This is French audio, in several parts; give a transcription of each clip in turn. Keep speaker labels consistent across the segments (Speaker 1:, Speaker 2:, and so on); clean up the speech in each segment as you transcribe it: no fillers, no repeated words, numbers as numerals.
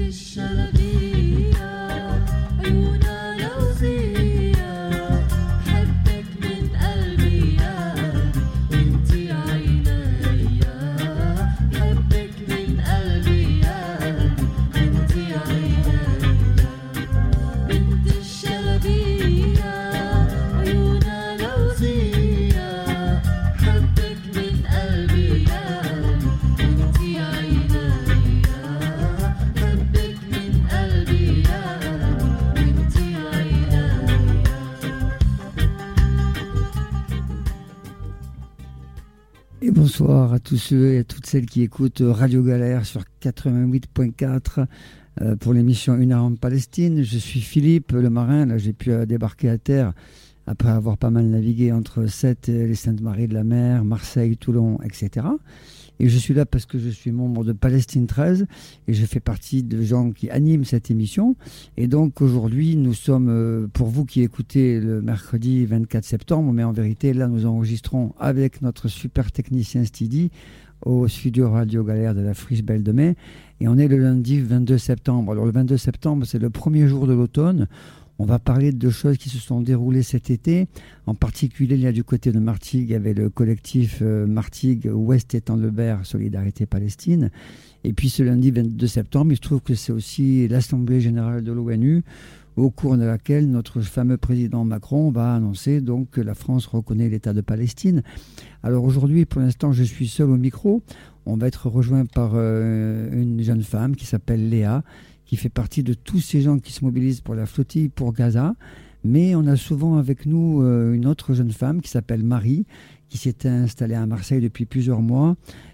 Speaker 1: Bonsoir à tous ceux et à toutes celles qui écoutent Radio Galère sur 88.4 pour l'émission Une heure en Palestine. Je suis Philippe, le marin. Là, j'ai pu débarquer à terre après avoir pas mal navigué entre Sète et les Saintes-Maries de la Mer, Marseille, Toulon, etc. Et je suis là parce que je suis membre de Palestine 13 et je fais partie de gens qui animent cette émission. Et donc aujourd'hui, nous sommes, pour vous qui écoutez le mercredi 24 septembre, mais en vérité, là, nous enregistrons avec notre super technicien Stidi au studio Radio Galère de la Friche Belle de Mai. Et on est le lundi 22 septembre. Alors le 22 septembre, c'est le premier jour de l'automne. On va parler de choses qui se sont déroulées cet été. En particulier, il y a du côté de Martigues, avec le collectif Martigues Ouest Étang-le-Ber Solidarité Palestine. Et puis ce lundi 22 septembre, il se trouve que c'est aussi l'Assemblée générale de l'ONU, au cours de laquelle notre fameux président Macron va annoncer donc que la France reconnaît l'État de Palestine. Alors aujourd'hui, pour l'instant, je suis seul au micro. On va être rejoint par une jeune femme qui s'appelle Léa, qui fait partie de tous ces gens qui se mobilisent pour la flottille pour Gaza. Mais on a souvent avec nous une autre jeune femme qui s'appelle Marie, qui s'était installée à Marseille depuis plusieurs mois,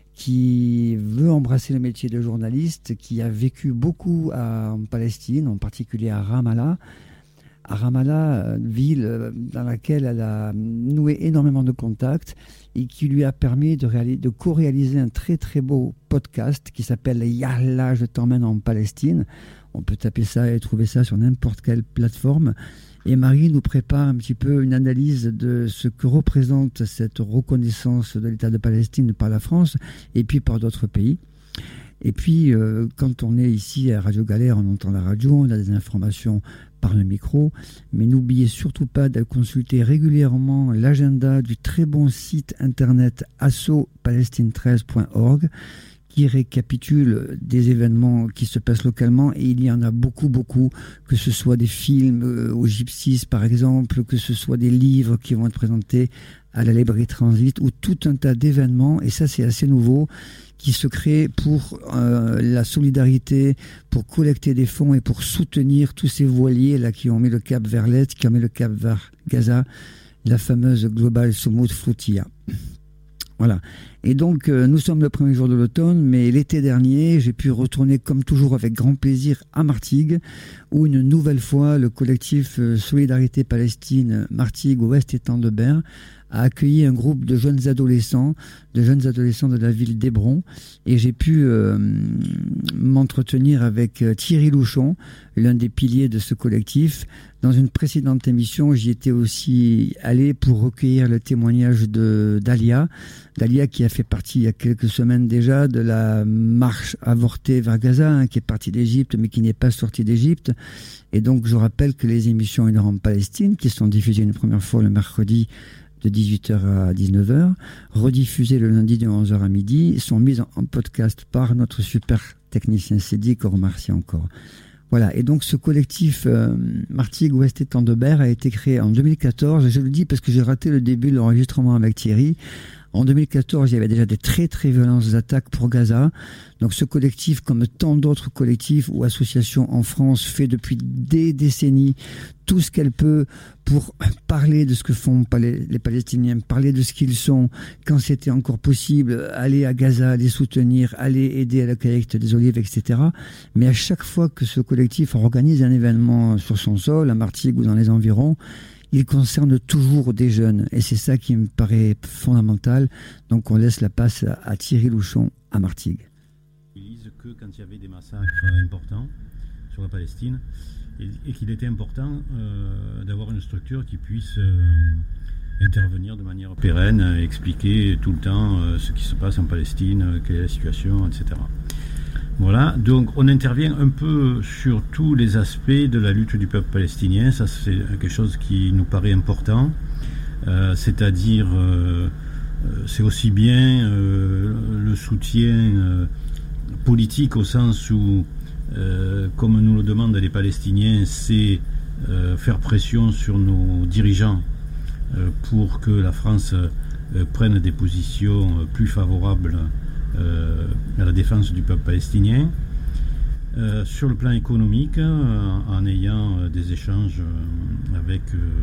Speaker 1: qui veut embrasser le métier de journaliste, qui a vécu beaucoup en Palestine, en particulier à Ramallah. À Ramallah, ville dans laquelle elle a noué énormément de contacts et qui lui a permis de co-réaliser un très très beau podcast qui s'appelle Yallah, je t'emmène en Palestine. On peut taper ça et trouver ça sur n'importe quelle plateforme. Et Marie nous prépare un petit peu une analyse de ce que représente cette reconnaissance de l'État de Palestine par la France et puis par d'autres pays. Et puis, quand on est ici à Radio Galère, on entend la radio, on a des informations par le micro, mais n'oubliez surtout pas de consulter régulièrement l'agenda du très bon site internet assopalestine13.org qui récapitule des événements qui se passent localement, et il y en a beaucoup, que ce soit des films au Gypsies par exemple, que ce soit des livres qui vont être présentés à la librairie Transit, ou tout un tas d'événements, et ça c'est assez nouveau, qui se créent pour la solidarité, pour collecter des fonds et pour soutenir tous ces voiliers là qui ont mis le cap vers l'Est, qui ont mis le cap vers Gaza, la fameuse Global Soumoud Flotilla. Voilà. Et donc, nous sommes le premier jour de l'automne, mais l'été dernier, j'ai pu retourner comme toujours avec grand plaisir à Martigues, où une nouvelle fois, le collectif Solidarité Palestine Martigues Ouest Étang-le-Ber a accueilli un groupe de jeunes adolescents de la ville d'Hébron, et j'ai pu m'entretenir avec Thierry Louchon, l'un des piliers de ce collectif. Dans une précédente émission, j'y étais aussi allé pour recueillir le témoignage d'Alia qui a fait partie il y a quelques semaines déjà de la marche avortée vers Gaza, qui est partie d'Égypte mais qui n'est pas sortie d'Égypte. Et donc je rappelle que les émissions Une heure en Palestine, qui sont diffusées une première fois le mercredi de 18h à 19h, rediffusées le lundi de 11h à midi, sont mises en podcast par notre super technicien Cédric, qu'on remercie encore. Voilà, et donc ce collectif Martigues Ouest Étang-le-Ber a été créé en 2014, je le dis parce que j'ai raté le début de l'enregistrement avec Thierry. En 2014, il y avait déjà des très très violentes attaques pour Gaza. Donc ce collectif, comme tant d'autres collectifs ou associations en France, fait depuis des décennies tout ce qu'elle peut pour parler de ce que font les Palestiniens, parler de ce qu'ils sont, quand c'était encore possible, aller à Gaza, les soutenir, aller aider à la collecte des olives, etc. Mais à chaque fois que ce collectif organise un événement sur son sol, à Martigues ou dans les environs, il concerne toujours des jeunes, et c'est ça qui me paraît fondamental. Donc on laisse la passe à Thierry Louchon à Martigues.
Speaker 2: Ils disent que quand il y avait des massacres importants sur la Palestine, et qu'il était important d'avoir une structure qui puisse intervenir de manière pérenne, expliquer tout le temps ce qui se passe en Palestine, quelle est la situation, etc. Voilà, donc on intervient un peu sur tous les aspects de la lutte du peuple palestinien. Ça, c'est quelque chose qui nous paraît important. C'est-à-dire, c'est aussi bien le soutien politique au sens où, comme nous le demandent les Palestiniens, c'est faire pression sur nos dirigeants pour que la France prenne des positions plus favorables à la défense du peuple palestinien. Sur le plan économique, en ayant des échanges avec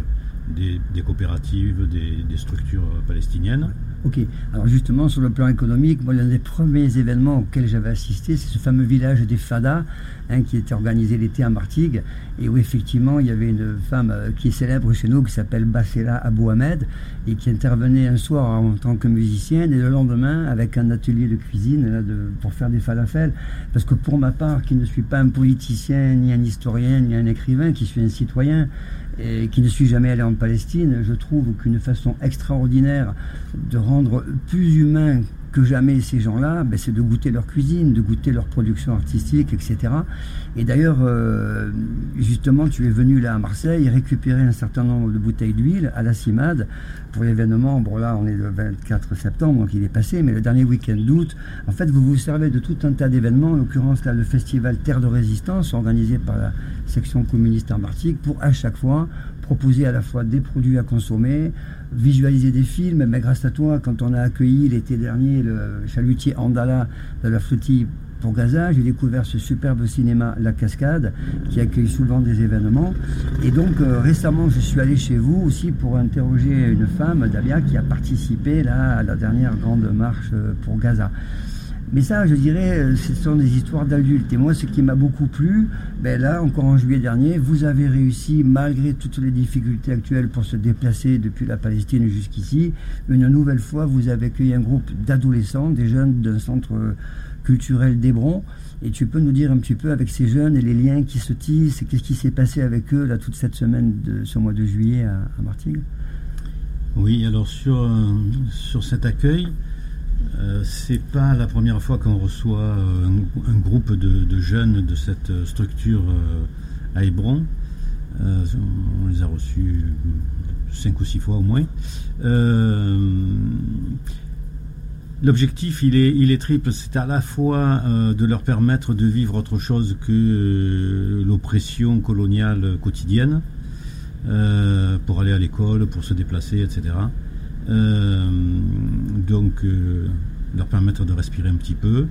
Speaker 2: des coopératives, des structures palestiniennes.
Speaker 1: Ok, alors justement sur le plan économique, moi l'un des premiers événements auxquels j'avais assisté, c'est ce fameux village des Fada, qui était organisé l'été à Martigues, et où effectivement il y avait une femme qui est célèbre chez nous, qui s'appelle Bassela Abou Ahmed, et qui intervenait un soir en tant que musicienne, et le lendemain avec un atelier de cuisine là, pour faire des falafels. Parce que pour ma part, qui ne suis pas un politicien, ni un historien, ni un écrivain, qui suis un citoyen, et qui ne suis jamais allé en Palestine, je trouve qu'une façon extraordinaire de rendre plus humain que jamais ces gens-là, c'est de goûter leur cuisine, de goûter leur production artistique, etc. Et d'ailleurs, justement, tu es venu là à Marseille récupérer un certain nombre de bouteilles d'huile à la CIMAD pour l'événement. Bon là, on est le 24 septembre, donc il est passé, mais le dernier week-end d'août, en fait, vous vous servez de tout un tas d'événements, en l'occurrence là, le festival Terre de Résistance, organisé par la section communiste en Martigues, pour à chaque fois proposer à la fois des produits à consommer, visualiser des films, mais grâce à toi, quand on a accueilli l'été dernier le chalutier Andala de la flottille pour Gaza, j'ai découvert ce superbe cinéma La Cascade qui accueille souvent des événements. Et donc récemment, je suis allé chez vous aussi pour interroger une femme, Dalia, qui a participé là à la dernière grande marche pour Gaza. Mais ça, je dirais, ce sont des histoires d'adultes. Et moi, ce qui m'a beaucoup plu, là, encore en juillet dernier, vous avez réussi, malgré toutes les difficultés actuelles pour se déplacer depuis la Palestine jusqu'ici, une nouvelle fois, vous avez accueilli un groupe d'adolescents, des jeunes d'un centre culturel d'Hébron. Et tu peux nous dire un petit peu avec ces jeunes et les liens qui se tissent, qu'est-ce qui s'est passé avec eux là toute cette semaine, ce mois de juillet à Martigues?
Speaker 2: Oui, alors sur cet accueil, c'est pas la première fois qu'on reçoit un groupe de jeunes de cette structure à Hébron. On les a reçus 5 ou 6 fois au moins. L'objectif, il est triple. C'est à la fois de leur permettre de vivre autre chose que l'oppression coloniale quotidienne, pour aller à l'école, pour se déplacer, etc. Donc leur permettre de respirer un petit peu,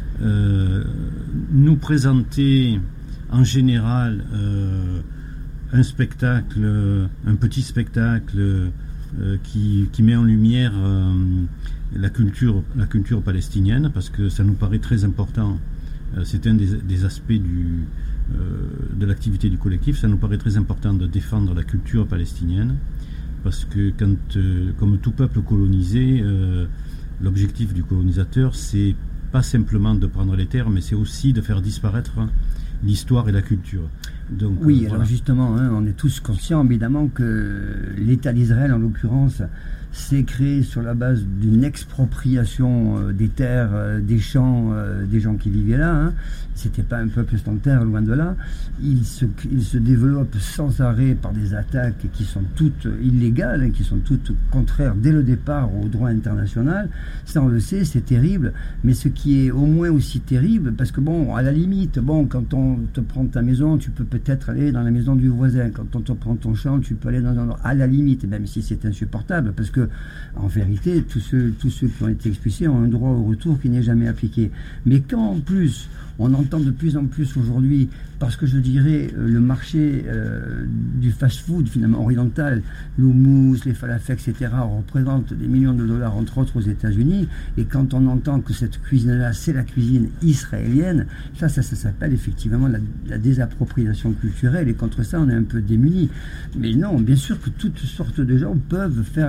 Speaker 2: nous présenter en général un petit spectacle qui met en lumière la culture palestinienne, parce que ça nous paraît très important. C'est un des aspects de l'activité du collectif. Ça nous paraît très important de défendre la culture palestinienne, parce que comme tout peuple colonisé, l'objectif du colonisateur, c'est pas simplement de prendre les terres, mais c'est aussi de faire disparaître l'histoire et la culture. Donc,
Speaker 1: oui, alors
Speaker 2: voilà.
Speaker 1: Justement, on est tous conscients évidemment que l'État d'Israël, en l'occurrence, s'est créé sur la base d'une expropriation des terres, des champs, des gens qui vivaient là. C'était pas un peuple sans terre, loin de là. Il se développe sans arrêt par des attaques qui sont toutes illégales, qui sont toutes contraires dès le départ au droit international. Ça, on le sait, c'est terrible. Mais ce qui est au moins aussi terrible, parce que à la limite, quand on te prend ta maison, tu peux peut-être aller dans la maison du voisin. Quand on te prend ton champ, tu peux aller dans un... À la limite, même si c'est insupportable, parce que en vérité, tous ceux qui ont été expulsés ont un droit au retour qui n'est jamais appliqué. Mais quand en plus on entend de plus en plus aujourd'hui, parce que je dirais le marché du fast-food finalement oriental, l'houmous, les falafels, etc., représente des millions de dollars entre autres aux États-Unis, et quand on entend que cette cuisine-là, c'est la cuisine israélienne, ça s'appelle effectivement la désappropriation culturelle, et contre ça on est un peu démunis. Mais non, bien sûr que toutes sortes de gens peuvent faire la cuisine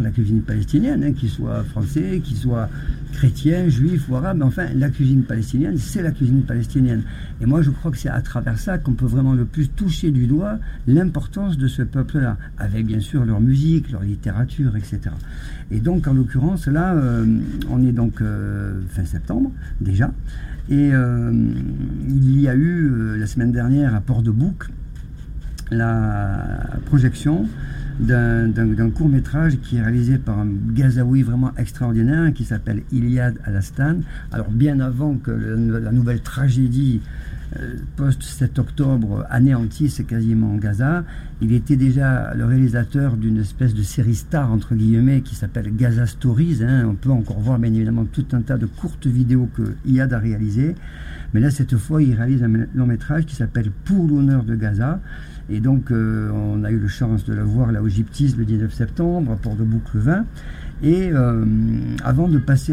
Speaker 1: palestinienne, qu'ils soient français, qu'ils soient chrétiens, juifs ou arabes, mais enfin, la cuisine palestinienne, c'est la cuisine palestinienne. Et moi, je crois que c'est à travers ça qu'on peut vraiment le plus toucher du doigt l'importance de ce peuple-là, avec bien sûr leur musique, leur littérature, etc. Et donc, en l'occurrence, là, on est donc fin septembre, déjà, et il y a eu, la semaine dernière, à Port-de-Bouc, la projection d'un court-métrage qui est réalisé par un Gazaoui vraiment extraordinaire qui s'appelle Iliad Al-Astan. Alors bien avant que la nouvelle tragédie post-7 octobre anéantisse quasiment Gaza, il était déjà le réalisateur d'une espèce de série star entre guillemets qui s'appelle Gaza Stories. On peut encore voir bien évidemment tout un tas de courtes vidéos que Iyad a réalisées, mais là cette fois il réalise un long-métrage qui s'appelle Pour l'honneur de Gaza. Et donc, on a eu la chance de la voir là au Gyptis le 19 septembre, à Port-de-Bouc le 20. Et avant de passer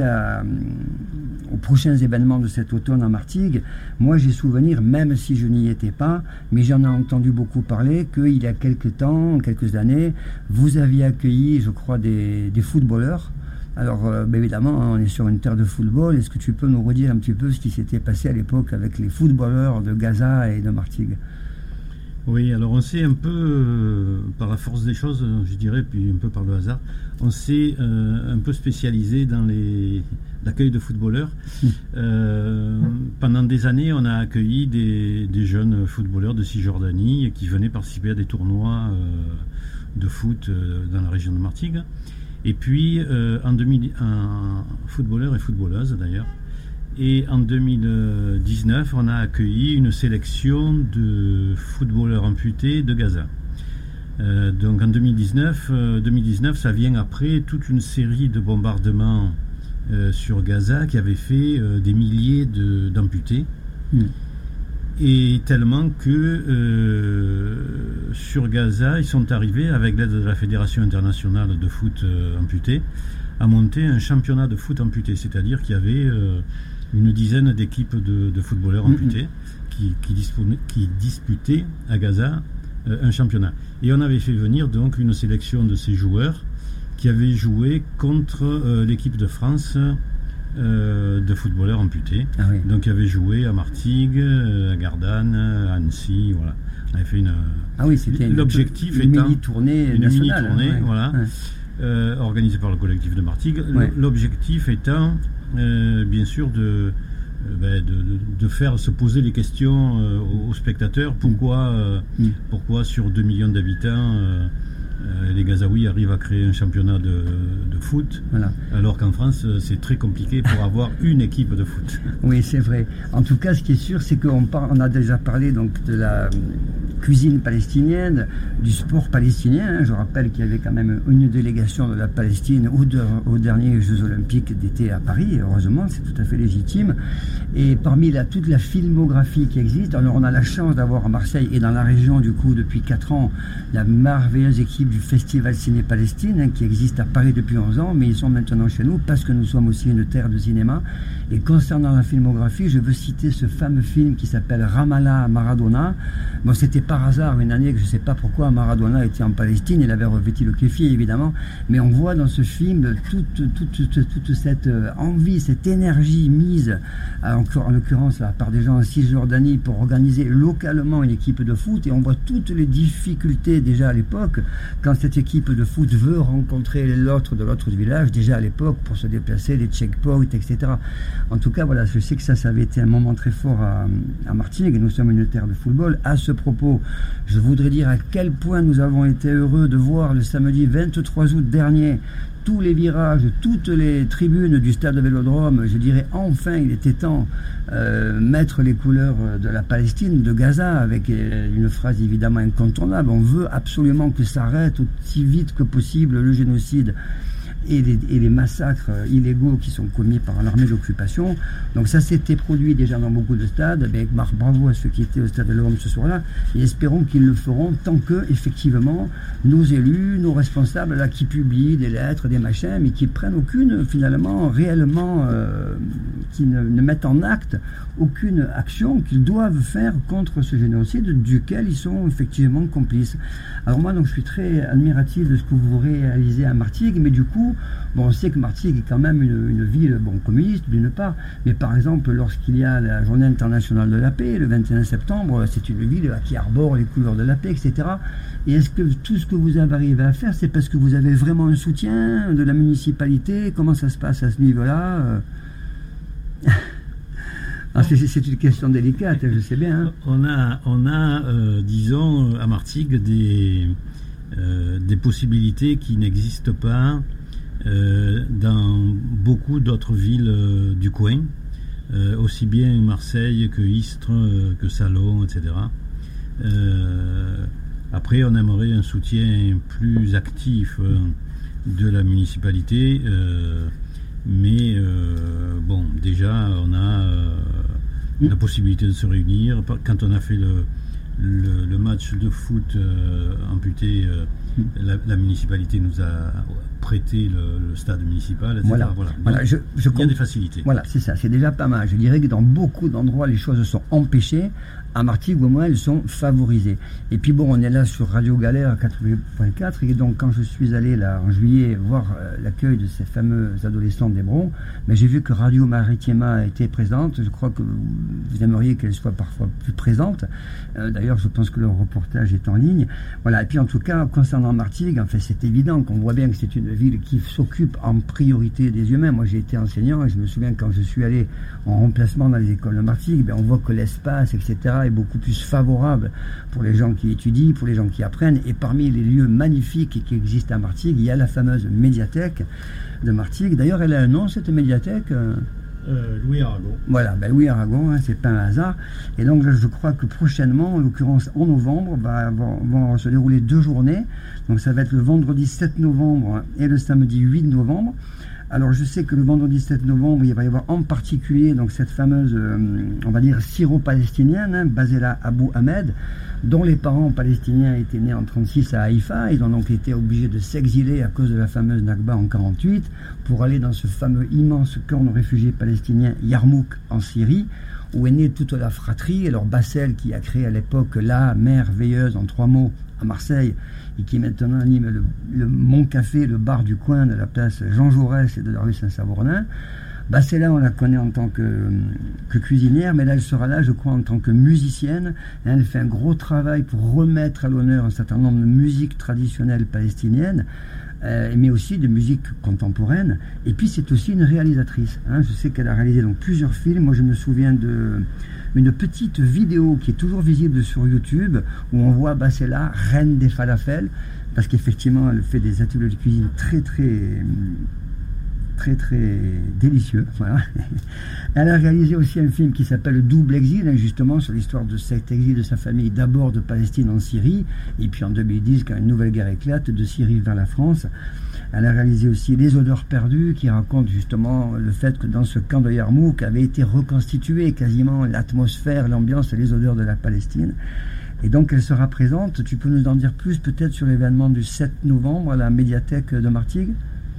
Speaker 1: aux prochains événements de cet automne en Martigues, moi j'ai souvenir, même si je n'y étais pas, mais j'en ai entendu beaucoup parler, qu'il y a quelques années, vous aviez accueilli, je crois, des footballeurs. Alors, évidemment, on est sur une terre de football. Est-ce que tu peux nous redire un petit peu ce qui s'était passé à l'époque avec les footballeurs de Gaza et de Martigues ?
Speaker 2: Oui, alors on s'est un peu, par la force des choses, je dirais, puis un peu par le hasard, on s'est un peu spécialisé dans l'accueil de footballeurs. Pendant des années, on a accueilli des jeunes footballeurs de Cisjordanie qui venaient participer à des tournois de foot dans la région de Martigues. Et puis, footballeurs et footballeuses d'ailleurs. Et en 2019, on a accueilli une sélection de footballeurs amputés de Gaza. Donc en 2019, ça vient après toute une série de bombardements sur Gaza qui avaient fait des milliers d'amputés. Et tellement que sur Gaza, ils sont arrivés, avec l'aide de la Fédération internationale de foot amputé, à monter un championnat de foot amputé. C'est-à-dire qu'il y avait une dizaine d'équipes de footballeurs amputés qui disputaient à Gaza un championnat. Et on avait fait venir donc une sélection de ces joueurs qui avaient joué contre l'équipe de France de footballeurs amputés. Ah oui. Donc, ils avaient joué à Martigues, à Gardanne, à Annecy, voilà. On avait fait une.
Speaker 1: Ah oui, c'était
Speaker 2: l'objectif
Speaker 1: une mini-tournée nationale.
Speaker 2: Une mini-tournée, voilà, organisée par le collectif de Martigues. Ouais. L'objectif étant, bien sûr, de faire se poser les questions aux spectateurs. Pourquoi sur 2 millions d'habitants, les Gazaouis arrivent à créer un championnat de foot, voilà, alors qu'en France, c'est très compliqué pour avoir une équipe de foot.
Speaker 1: Oui, c'est vrai. En tout cas, ce qui est sûr, c'est qu'on a déjà parlé donc de la cuisine palestinienne, du sport palestinien. Je rappelle qu'il y avait quand même une délégation de la Palestine aux derniers Jeux Olympiques d'été à Paris. Heureusement, c'est tout à fait légitime. Et parmi toute la filmographie qui existe, alors on a la chance d'avoir à Marseille et dans la région, du coup, depuis 4 ans, la merveilleuse équipe du Festival Ciné-Palestine, qui existe à Paris depuis 11 ans, mais ils sont maintenant chez nous parce que nous sommes aussi une terre de cinéma. Et concernant la filmographie, je veux citer ce fameux film qui s'appelle Ramallah Maradona. Bon, c'était par hasard une année que je ne sais pas pourquoi Maradona était en Palestine, il avait revêtu le kéfi évidemment, mais on voit dans ce film toute cette envie, cette énergie mise, en l'occurrence par des gens en Cisjordanie pour organiser localement une équipe de foot, et on voit toutes les difficultés déjà à l'époque, quand cette équipe de foot veut rencontrer l'autre de l'autre village, déjà à l'époque, pour se déplacer, les checkpoints, etc. En tout cas, voilà, je sais que ça avait été un moment très fort à Martigues, et nous sommes une terre de football. À ce propos, je voudrais dire à quel point nous avons été heureux de voir le samedi 23 août dernier tous les virages, toutes les tribunes du stade de Vélodrome. Je dirais enfin, il était temps mettre les couleurs de la Palestine, de Gaza, avec une phrase évidemment incontournable. On veut absolument que s'arrête aussi vite que possible le génocide et les massacres illégaux qui sont commis par l'armée d'occupation. Donc ça s'était produit déjà dans beaucoup de stades. Bravo à ceux qui étaient au stade de l'Homme ce soir-là, et espérons qu'ils le feront tant que, effectivement, nos élus, nos responsables, là, qui publient des lettres, des machins, mais qui prennent aucune, finalement, réellement, qui ne mettent en acte aucune action qu'ils doivent faire contre ce génocide duquel ils sont effectivement complices. Alors moi, donc, je suis très admiratif de ce que vous réalisez à Martigues, mais du coup, nous. Bon, on sait que Martigues est quand même une ville communiste d'une part, mais par exemple lorsqu'il y a la journée internationale de la paix, le 21 septembre, c'est une ville qui arbore les couleurs de la paix, etc. Et est-ce que tout ce que vous avez arrivé à faire, c'est parce que vous avez vraiment un soutien de la municipalité? Comment ça se passe à ce niveau-là? C'est une question délicate, je sais bien. Hein.
Speaker 2: On a disons, à Martigues, des possibilités qui n'existent pas dans beaucoup d'autres villes du coin, aussi bien Marseille que Istres, que Salon, etc. Après, on aimerait un soutien plus actif de la municipalité, mais bon, déjà, on a la possibilité de se réunir. Quand on a fait le match de foot amputé, la municipalité nous a prêté le stade municipal, etc.
Speaker 1: Voilà.
Speaker 2: Il y a des facilités.
Speaker 1: Voilà, c'est ça, c'est déjà pas mal. Je dirais que dans beaucoup d'endroits, les choses sont empêchées. À Martigues, au moins, elles sont favorisées. Et puis bon, on est là sur Radio Galère 88.4, et donc quand je suis allé là en juillet voir l'accueil de ces fameux adolescents d'Hébron, mais j'ai vu que Radio Maritima était présente. Je crois que vous aimeriez qu'elle soit parfois plus présente. D'ailleurs, je pense que le reportage est en ligne. Voilà. Et puis en tout cas, concernant Martigues, en fait, c'est évident qu'on voit bien que c'est une ville qui s'occupe en priorité des humains. Moi, j'ai été enseignant et je me souviens quand je suis allé en remplacement dans les écoles de Martigues, on voit que l'espace, etc., est beaucoup plus favorable pour les gens qui étudient, pour les gens qui apprennent. Et parmi les lieux magnifiques qui existent à Martigues, il y a la fameuse médiathèque de Martigues. D'ailleurs, elle a un nom, cette médiathèque.
Speaker 2: Louis Aragon.
Speaker 1: Voilà, Louis Aragon, hein, c'est pas un hasard. Et donc, je crois que prochainement, en l'occurrence en novembre, vont se dérouler 2 journées. Donc, ça va être le vendredi 7 novembre et le samedi 8 novembre. Alors, je sais que le vendredi 7 novembre, il va y avoir en particulier donc cette fameuse, on va dire, syro-palestinienne, hein, Basela Abou Ahmed, dont les parents palestiniens étaient nés en 1936 à Haïfa. Ils ont donc été obligés de s'exiler à cause de la fameuse Nakba en 1948 pour aller dans ce fameux immense camp de réfugiés palestiniens Yarmouk en Syrie, où est née toute la fratrie. Alors Bassel, qui a créé à l'époque la merveilleuse en 3 mots à Marseille, et qui maintenant anime le Mon Café, le bar du coin de la place Jean Jaurès et de la rue Saint-Savournin. Celle-là, on la connaît en tant que cuisinière, mais là, elle sera là, je crois, en tant que musicienne. Et elle fait un gros travail pour remettre à l'honneur un certain nombre de musiques traditionnelles palestiniennes, mais aussi de musique contemporaine. Et puis, c'est aussi une réalisatrice. Hein. Je sais qu'elle a réalisé donc plusieurs films. Moi, je me souviens une petite vidéo qui est toujours visible sur YouTube, où on voit Bassela, reine des falafels, parce qu'effectivement, elle fait des ateliers de cuisine très délicieux. Voilà. Elle a réalisé aussi un film qui s'appelle Double Exil, hein, justement sur l'histoire de cet exil de sa famille, d'abord de Palestine en Syrie, et puis en 2010, quand une nouvelle guerre éclate, de Syrie vers la France. Elle a réalisé aussi Les odeurs perdues, qui raconte justement le fait que dans ce camp de Yarmouk avait été reconstitué quasiment l'atmosphère, l'ambiance et les odeurs de la Palestine. Et donc elle sera présente. Tu peux nous en dire plus peut-être sur l'événement du 7 novembre à la médiathèque de Martigues?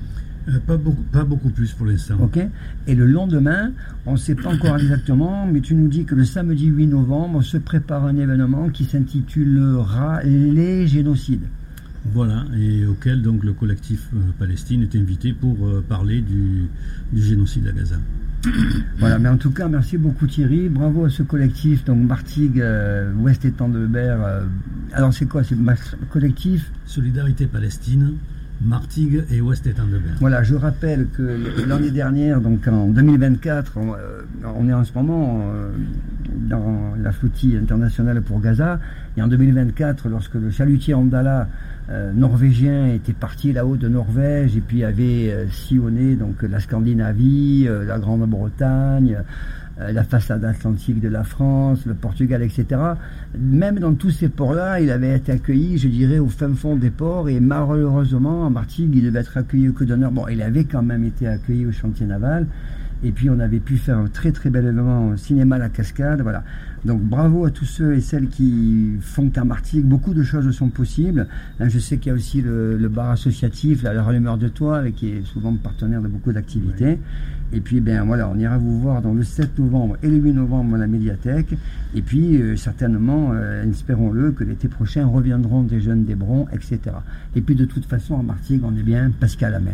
Speaker 2: Pas beaucoup plus pour l'instant.
Speaker 1: Ok. Et le lendemain, on ne sait pas encore exactement, mais tu nous dis que le samedi 8 novembre se prépare un événement qui s'intitulera Les Génocides.
Speaker 2: Voilà, et auquel donc le collectif Palestine est invité pour parler du génocide à Gaza.
Speaker 1: Voilà, mais en tout cas, merci beaucoup Thierry, bravo à ce collectif, donc Martigues, Ouest Étang de Berre. Alors c'est quoi, c'est collectif
Speaker 2: Solidarité Palestine, Martigues et Ouest Étang de Berre.
Speaker 1: Voilà, je rappelle que l'année dernière, donc en 2024, on est en ce moment dans la flottille internationale pour Gaza, et en 2024, lorsque le chalutier Andala norvégien était parti là-haut de Norvège et puis avait sillonné donc la Scandinavie, la Grande-Bretagne, la façade atlantique de la France, le Portugal, etc. Même dans tous ces ports-là, il avait été accueilli, je dirais, au fin fond des ports, et malheureusement, à Martigues, il devait être accueilli que d'honneur. Bon, il avait quand même été accueilli au chantier naval, et puis on avait pu faire un très très bel événement au cinéma La Cascade, voilà. Donc bravo à tous ceux et celles qui font qu'à Martigues, beaucoup de choses sont possibles. Je sais qu'il y a aussi le bar associatif, la Rallumeur de Toile, qui est souvent partenaire de beaucoup d'activités. Oui. Et puis, voilà, on ira vous voir dans le 7 novembre et le 8 novembre à la médiathèque. Et puis, certainement, espérons-le, que l'été prochain reviendront des jeunes d'Hébron, etc. Et puis, de toute façon, à Martigues, on est bien parce qu'à la mer.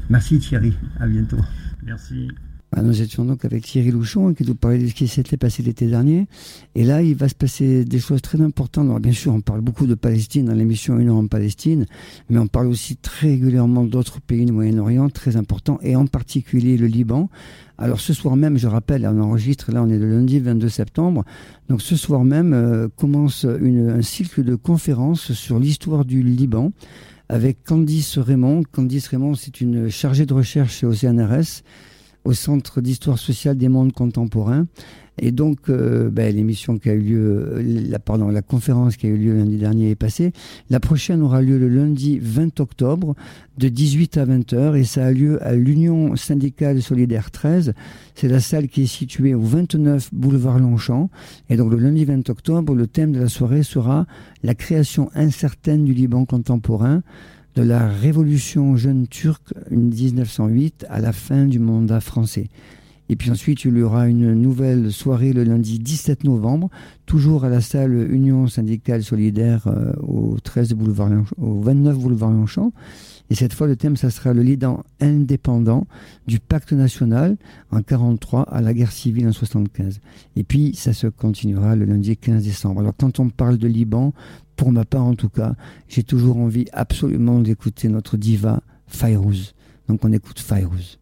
Speaker 1: Merci Thierry, à bientôt.
Speaker 2: Merci.
Speaker 1: Nous étions donc avec Thierry Louchon qui nous parlait de ce qui s'était passé l'été dernier. Et là, il va se passer des choses très importantes. Alors, bien sûr, on parle beaucoup de Palestine dans l'émission Une heure en Palestine, mais on parle aussi très régulièrement d'autres pays du Moyen-Orient très importants, et en particulier le Liban. Alors ce soir même, je rappelle, on enregistre, là on est le lundi 22 septembre, donc ce soir même commence un cycle de conférences sur l'histoire du Liban avec Candice Raymond. Candice Raymond, c'est une chargée de recherche au CNRS, au Centre d'Histoire Sociale des Mondes Contemporains. Et donc, l'émission qui a eu lieu, la conférence qui a eu lieu lundi dernier est passée. La prochaine aura lieu le lundi 20 octobre de 18 à 20h et ça a lieu à l'Union syndicale solidaire 13. C'est la salle qui est située au 29 boulevard Longchamp. Et donc, le lundi 20 octobre, le thème de la soirée sera la création incertaine du Liban contemporain, de la révolution jeune turque 1908 à la fin du mandat français. Et puis ensuite, il y aura une nouvelle soirée le lundi 17 novembre, toujours à la salle Union syndicale solidaire au 29 boulevard Longchamp. Et cette fois, le thème, ça sera le Liban indépendant du pacte national en 1943 à la guerre civile en 1975. Et puis, ça se continuera le lundi 15 décembre. Alors, quand on parle de Liban, pour ma part en tout cas, j'ai toujours envie absolument d'écouter notre diva Fayrouz. Donc, on écoute Fayrouz.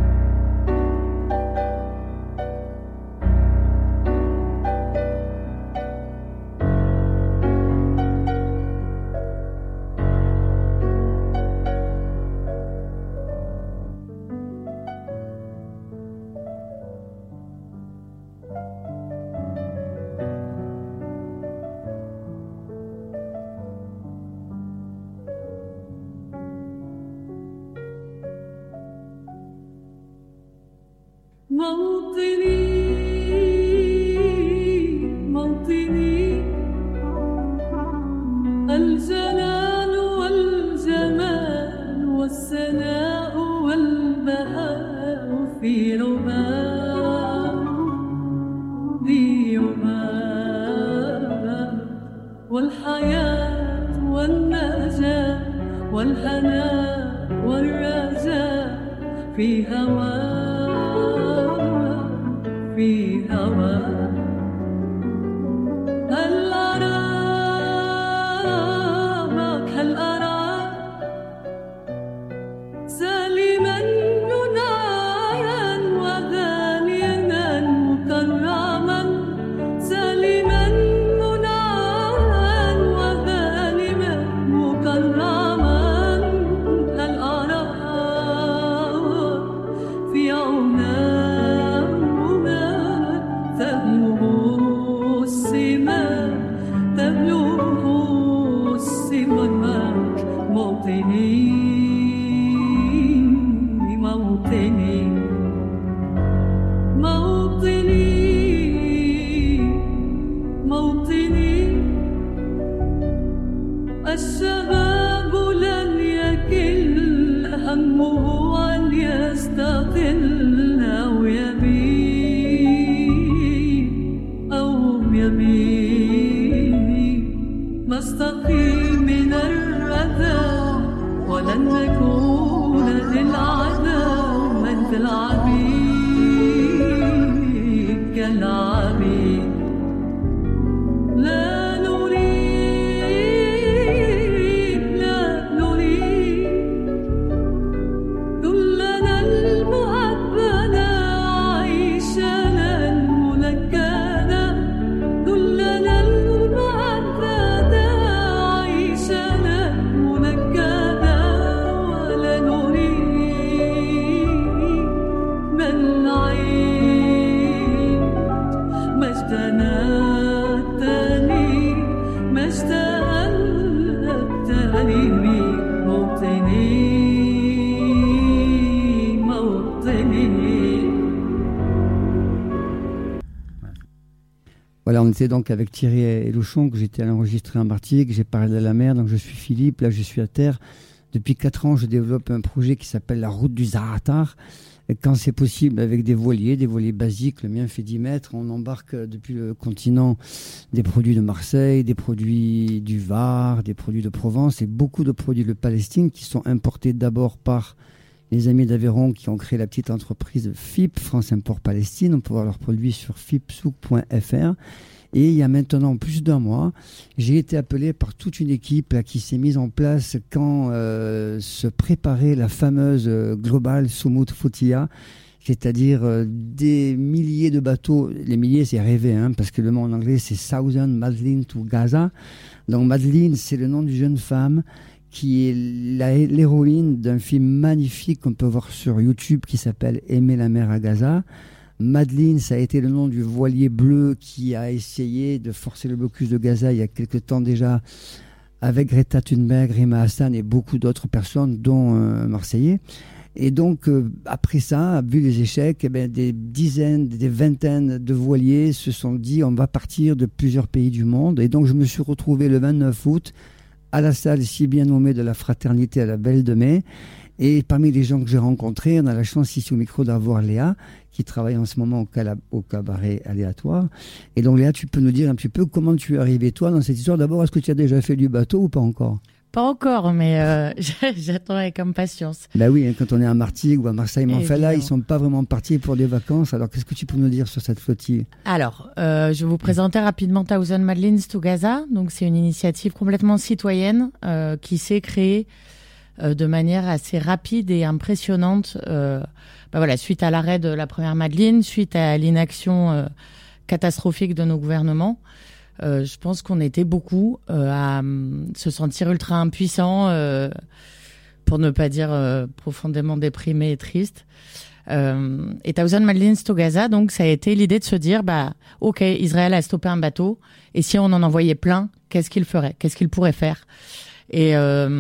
Speaker 1: Voilà, on était donc avec Thierry et Louchon, que j'étais allé enregistrer en Martinique, j'ai parlé de la mer, donc je suis Philippe, là je suis à terre. Depuis 4 ans, je développe un projet qui s'appelle la route du Za'atar. Et quand c'est possible, avec des voiliers basiques, le mien fait 10 mètres, on embarque depuis le continent des produits de Marseille, des produits du Var, des produits de Provence et beaucoup de produits de Palestine qui sont importés d'abord par les amis d'Aveyron qui ont créé la petite entreprise FIP, France Import Palestine. On peut voir leurs produits sur fipsouk.fr. Et il y a maintenant plus d'un mois, j'ai été appelé par toute une équipe là, qui s'est mise en place quand se préparait la fameuse Global Sumut Fotia, c'est-à-dire des milliers de bateaux. Les milliers, c'est rêvé, parce que le mot en anglais, c'est Thousand Madeleine to Gaza. Donc Madeleine, c'est le nom d'une jeune femme qui est l'héroïne d'un film magnifique qu'on peut voir sur YouTube qui s'appelle Aimer la mer à Gaza. Madeleine, ça a été le nom du voilier bleu qui a essayé de forcer le blocus de Gaza il y a quelque temps déjà avec Greta Thunberg, Rima Hassan et beaucoup d'autres personnes, dont Marseillais. Et donc, après ça, vu les échecs, des dizaines, des vingtaines de voiliers se sont dit on va partir de plusieurs pays du monde. Et donc, je me suis retrouvé le 29 août à la salle si bien nommée de la Fraternité à la Belle de Mai. Et parmi les gens que j'ai rencontrés, on a la chance ici au micro d'avoir Léa, qui travaille en ce moment au cabaret aléatoire. Et donc Léa, tu peux nous dire un petit peu comment tu es arrivée toi dans cette histoire. D'abord, est-ce que tu as déjà fait du bateau ou pas encore ?
Speaker 3: Pas encore, mais j'attends avec impatience.
Speaker 1: Ben oui, quand on est à Martigues ou à Marseille, mais enfin là, ils ne sont pas vraiment partis pour des vacances. Alors, qu'est-ce que tu peux nous dire sur cette flottille ?
Speaker 3: Alors, je vais vous présenter rapidement Thousand Madeleines to Gaza. Donc, c'est une initiative complètement citoyenne qui s'est créée de manière assez rapide et impressionnante. Suite à l'arrêt de la première Madeleine, suite à l'inaction catastrophique de nos gouvernements. Je pense qu'on était beaucoup à se sentir ultra impuissants, pour ne pas dire profondément déprimés et tristes. Et Thousand Madeleines to Gaza, donc ça a été l'idée de se dire, ok, Israël a stoppé un bateau, et si on en envoyait plein, qu'est-ce qu'il ferait ? Qu'est-ce qu'il pourrait faire ? Et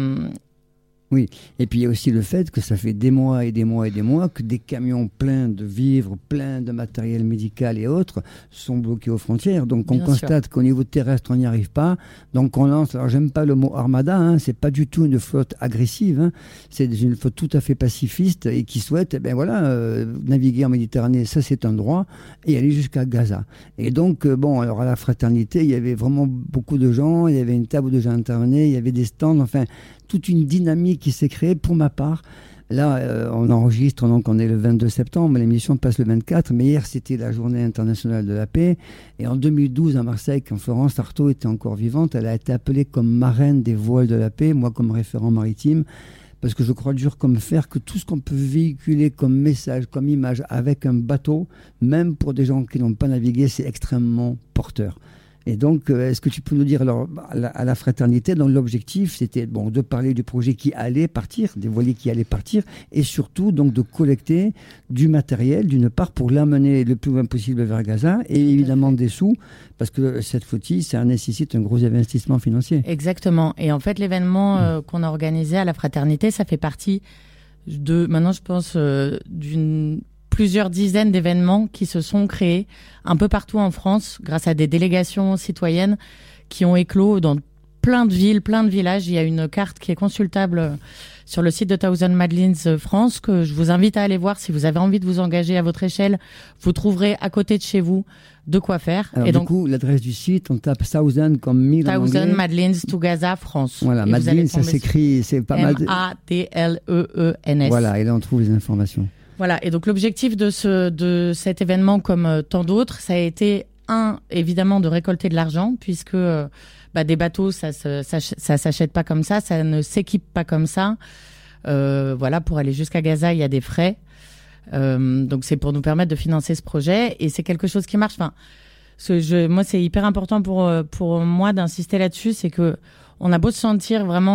Speaker 1: oui, et puis il y a aussi le fait que ça fait des mois et des mois et des mois que des camions pleins de vivres, pleins de matériel médical et autres sont bloqués aux frontières. Donc on constate qu'au niveau terrestre, on n'y arrive pas. Donc on lance, alors j'aime pas le mot armada, c'est pas du tout une flotte agressive, c'est une flotte tout à fait pacifiste et qui souhaite naviguer en Méditerranée, ça c'est un droit, et aller jusqu'à Gaza. Et donc, alors à la Fraternité, il y avait vraiment beaucoup de gens, il y avait une table où de gens intervenaient, il y avait des stands, enfin toute une dynamique qui s'est créée pour ma part. Là, on enregistre, donc on est le 22 septembre, l'émission passe le 24, mais hier c'était la journée internationale de la paix. Et en 2012 à Marseille, quand Florence Artaud était encore vivante, elle a été appelée comme marraine des voiles de la paix, moi comme référent maritime, parce que je crois dur comme fer que tout ce qu'on peut véhiculer comme message, comme image avec un bateau, même pour des gens qui n'ont pas navigué, c'est extrêmement porteur. Et donc, est-ce que tu peux nous dire, alors, à la Fraternité, donc l'objectif, c'était de parler du projet qui allait partir, des voiliers qui allaient partir, et surtout donc de collecter du matériel, d'une part, pour l'amener le plus loin possible vers Gaza, et évidemment des sous, parce que cette flottille, ça nécessite un gros investissement financier.
Speaker 3: Exactement. Et en fait, l'événement qu'on a organisé à la Fraternité, ça fait partie de, maintenant je pense, d'une plusieurs dizaines d'événements qui se sont créés un peu partout en France grâce à des délégations citoyennes qui ont éclos dans plein de villes, plein de villages. Il y a une carte qui est consultable sur le site de Thousand Madeleines France que je vous invite à aller voir si vous avez envie de vous engager à votre échelle. Vous trouverez à côté de chez vous de quoi faire.
Speaker 1: Alors, et donc, du coup, l'adresse du site, on tape Thousand comme 1000 en anglais.
Speaker 3: Thousand Madeleines to Gaza France.
Speaker 1: Voilà, Madeleine, ça s'écrit, c'est pas mal.
Speaker 3: M-A-D-L-E-E-N-S.
Speaker 1: Voilà, et là on trouve les informations.
Speaker 3: Voilà, et donc l'objectif de cet événement, comme tant d'autres, ça a été, évidemment, de récolter de l'argent, puisque des bateaux, ça s'achète pas comme ça ne s'équipe pas comme ça. Pour aller jusqu'à Gaza, il y a des frais. Donc c'est pour nous permettre de financer ce projet, et c'est quelque chose qui marche. Moi, c'est hyper important pour moi d'insister là-dessus, c'est que on a beau se sentir vraiment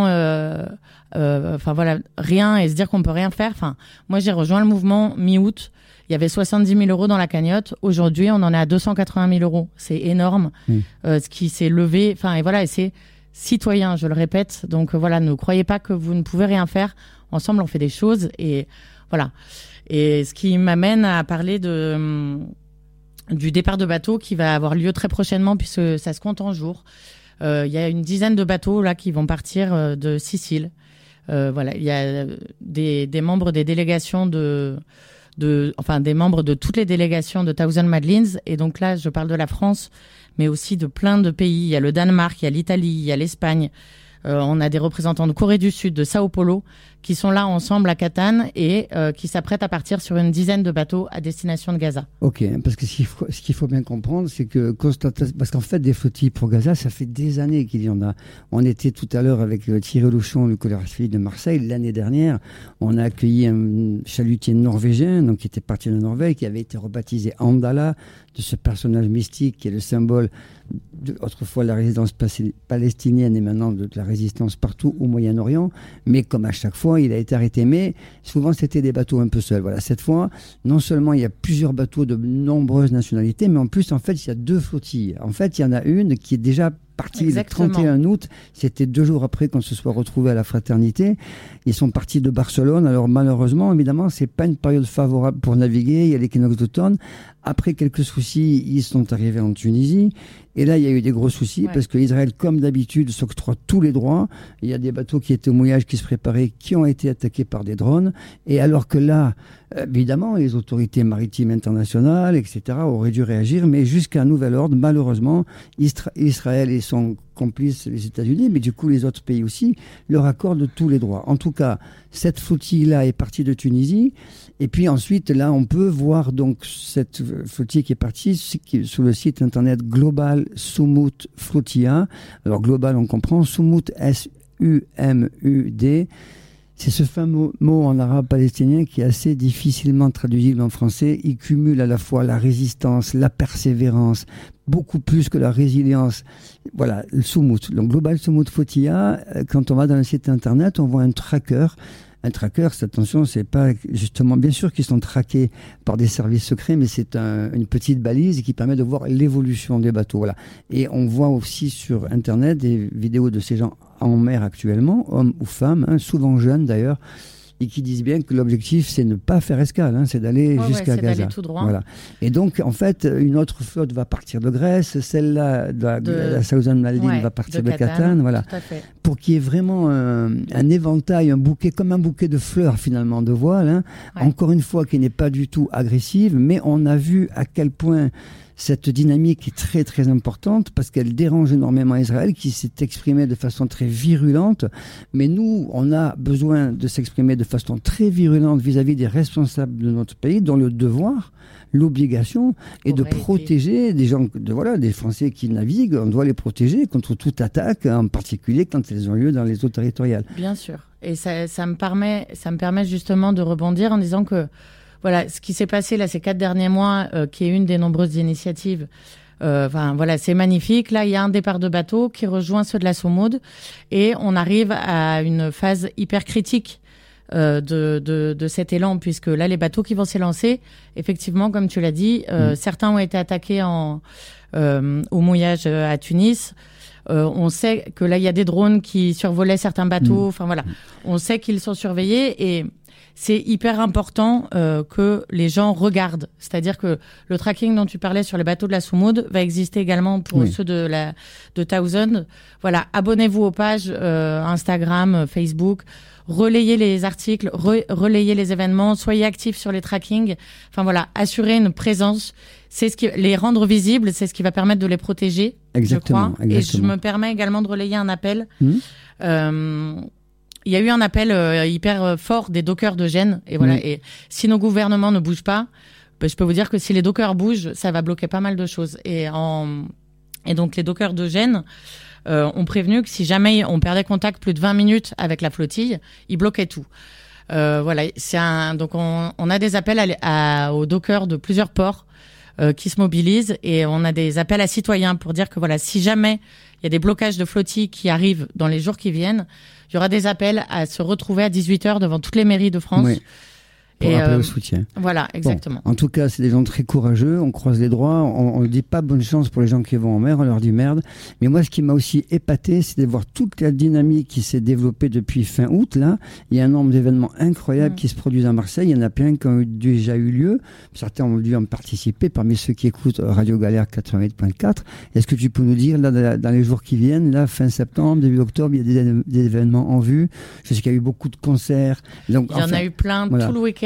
Speaker 3: rien et se dire qu'on peut rien faire. Moi, j'ai rejoint le mouvement mi-août. Il y avait 70 000 euros dans la cagnotte. Aujourd'hui, on en est à 280 000 euros. C'est énorme. Ce qui s'est levé. Et c'est citoyen, je le répète. Donc ne croyez pas que vous ne pouvez rien faire. Ensemble, on fait des choses. Et voilà. Et ce qui m'amène à parler du départ de bateau qui va avoir lieu très prochainement, puisque ça se compte en jours. Il y a une dizaine de bateaux là qui vont partir de Sicile. Il y a des membres des délégations des membres de toutes les délégations de Thousand Madeleines. Et donc là, je parle de la France, mais aussi de plein de pays. Il y a le Danemark, il y a l'Italie, il y a l'Espagne. On a des représentants de Corée du Sud, de Sao Paulo, qui sont là ensemble à Catane et qui s'apprêtent à partir sur une dizaine de bateaux à destination de Gaza.
Speaker 1: Ok, parce que ce qu'il faut bien comprendre, c'est que parce qu'en fait, des flottilles pour Gaza, ça fait des années qu'il y en a. On était tout à l'heure avec Thierry Louchon, le collectif de Marseille. L'année dernière, on a accueilli un chalutier norvégien, donc qui était parti de Norvège, qui avait été rebaptisé Andala, de ce personnage mystique qui est le symbole autrefois de la résistance palestinienne et maintenant de la résistance partout au Moyen-Orient. Mais comme à chaque fois, il a été arrêté. Mais souvent, c'était des bateaux un peu seuls. Voilà, cette fois, non seulement il y a plusieurs bateaux de nombreuses nationalités, mais en plus, en fait, il y a 2 flottilles. En fait, il y en a une qui est déjà partie le 31 août. C'était 2 jours après qu'on se soit retrouvés à la Fraternité. Ils sont partis de Barcelone. Alors malheureusement, évidemment, c'est pas une période favorable pour naviguer. Il y a l'équinoxe d'automne. Après quelques soucis, ils sont arrivés en Tunisie. Et là, il y a eu des gros soucis parce que Israël, comme d'habitude, s'octroie tous les droits. Il y a des bateaux qui étaient au mouillage, qui se préparaient, qui ont été attaqués par des drones. Et alors que là, évidemment, les autorités maritimes internationales, etc., auraient dû réagir. Mais jusqu'à nouvel ordre, malheureusement, Israël et son complice, les États-Unis, mais du coup les autres pays aussi, leur accordent tous les droits. En tout cas, cette flottille-là est partie de Tunisie. Et puis ensuite, là, on peut voir donc cette flottille qui est partie sur le site internet Global Sumud Flotilla. Alors Global, on comprend. Sumud, S-U-M-U-D. C'est ce fameux mot en arabe palestinien qui est assez difficilement traduisible en français. Il cumule à la fois la résistance, la persévérance, beaucoup plus que la résilience. Voilà, le Sumud. Donc Global Sumud Flotilla, quand on va dans le site internet, on voit un tracker. Un tracker, attention, c'est pas justement, bien sûr qu'ils sont traqués par des services secrets, mais c'est une petite balise qui permet de voir l'évolution des bateaux. Voilà. Et on voit aussi sur Internet des vidéos de ces gens en mer actuellement, hommes ou femmes, souvent jeunes d'ailleurs, et qui disent bien que l'objectif, c'est ne pas faire escale, c'est d'aller jusqu'à Gaza.
Speaker 3: D'aller tout droit.
Speaker 1: Voilà. Et donc, en fait, une autre flotte va partir de Grèce, celle-là, la Southern Maldine va partir de Catane, voilà.
Speaker 3: Tout à fait.
Speaker 1: Pour qu'il y ait vraiment un éventail, un bouquet, comme un bouquet de fleurs finalement, de voiles, encore une fois, qui n'est pas du tout agressive, mais on a vu à quel point cette dynamique est très très importante parce qu'elle dérange énormément Israël qui s'est exprimé de façon très virulente. Mais nous, on a besoin de s'exprimer de façon très virulente vis-à-vis des responsables de notre pays, dont le devoir, l'obligation est de protéger des gens, des Français qui naviguent. On doit les protéger contre toute attaque, en particulier quand elles ont lieu dans les eaux territoriales.
Speaker 3: Bien sûr. Et ça me permet justement de rebondir en disant que voilà, ce qui s'est passé là ces 4 derniers mois, qui est une des nombreuses initiatives, c'est magnifique. Là, il y a un départ de bateau qui rejoint ceux de la Sumud et on arrive à une phase hyper critique de cet élan, puisque là, les bateaux qui vont s'élancer, effectivement, comme tu l'as dit, certains ont été attaqués au mouillage à Tunis. On sait que là, il y a des drones qui survolaient certains bateaux. Enfin voilà, on sait qu'ils sont surveillés et c'est hyper important que les gens regardent. C'est-à-dire que le tracking dont tu parlais sur les bateaux de la Sumud va exister également pour ceux de Thousand. Voilà, abonnez-vous aux pages Instagram, Facebook, relayez les articles, relayez les événements, soyez actifs sur les trackings. Enfin voilà, assurez une présence. C'est les rendre visibles, c'est ce qui va permettre de les protéger.
Speaker 1: Exactement.
Speaker 3: Je crois. Et je me permets également de relayer un appel. Il y a eu un appel hyper fort des dockers de Gênes. Et voilà. Et si nos gouvernements ne bougent pas, je peux vous dire que si les dockers bougent, ça va bloquer pas mal de choses. Et donc, les dockers de Gênes ont prévenu que si jamais on perdait contact plus de 20 minutes avec la flottille, ils bloquaient tout. Voilà. Donc, on a des appels aux dockers de plusieurs ports qui se mobilisent et on a des appels à citoyens pour dire que voilà, si jamais il y a des blocages de flottilles qui arrivent dans les jours qui viennent, il y aura des appels à se retrouver à 18h devant toutes les mairies de France.
Speaker 1: Oui. Pour appeler au soutien.
Speaker 3: Voilà, exactement.
Speaker 1: Bon, en tout cas, c'est des gens très courageux, on croise les doigts, on ne dit pas bonne chance pour les gens qui vont en mer, on leur dit merde. Mais moi, ce qui m'a aussi épaté, c'est de voir toute la dynamique qui s'est développée depuis fin août. Là, il y a un nombre d'événements incroyables qui se produisent à Marseille. Il y en a plein qui ont déjà eu lieu. Certains ont dû en participer, parmi ceux qui écoutent Radio Galère 88.4. Est-ce que tu peux nous dire, là, dans les jours qui viennent, là, fin septembre, début octobre, il y a des événements en vue. Je sais qu'il y a eu beaucoup de concerts. Donc,
Speaker 3: il y en a eu plein tout le week-end.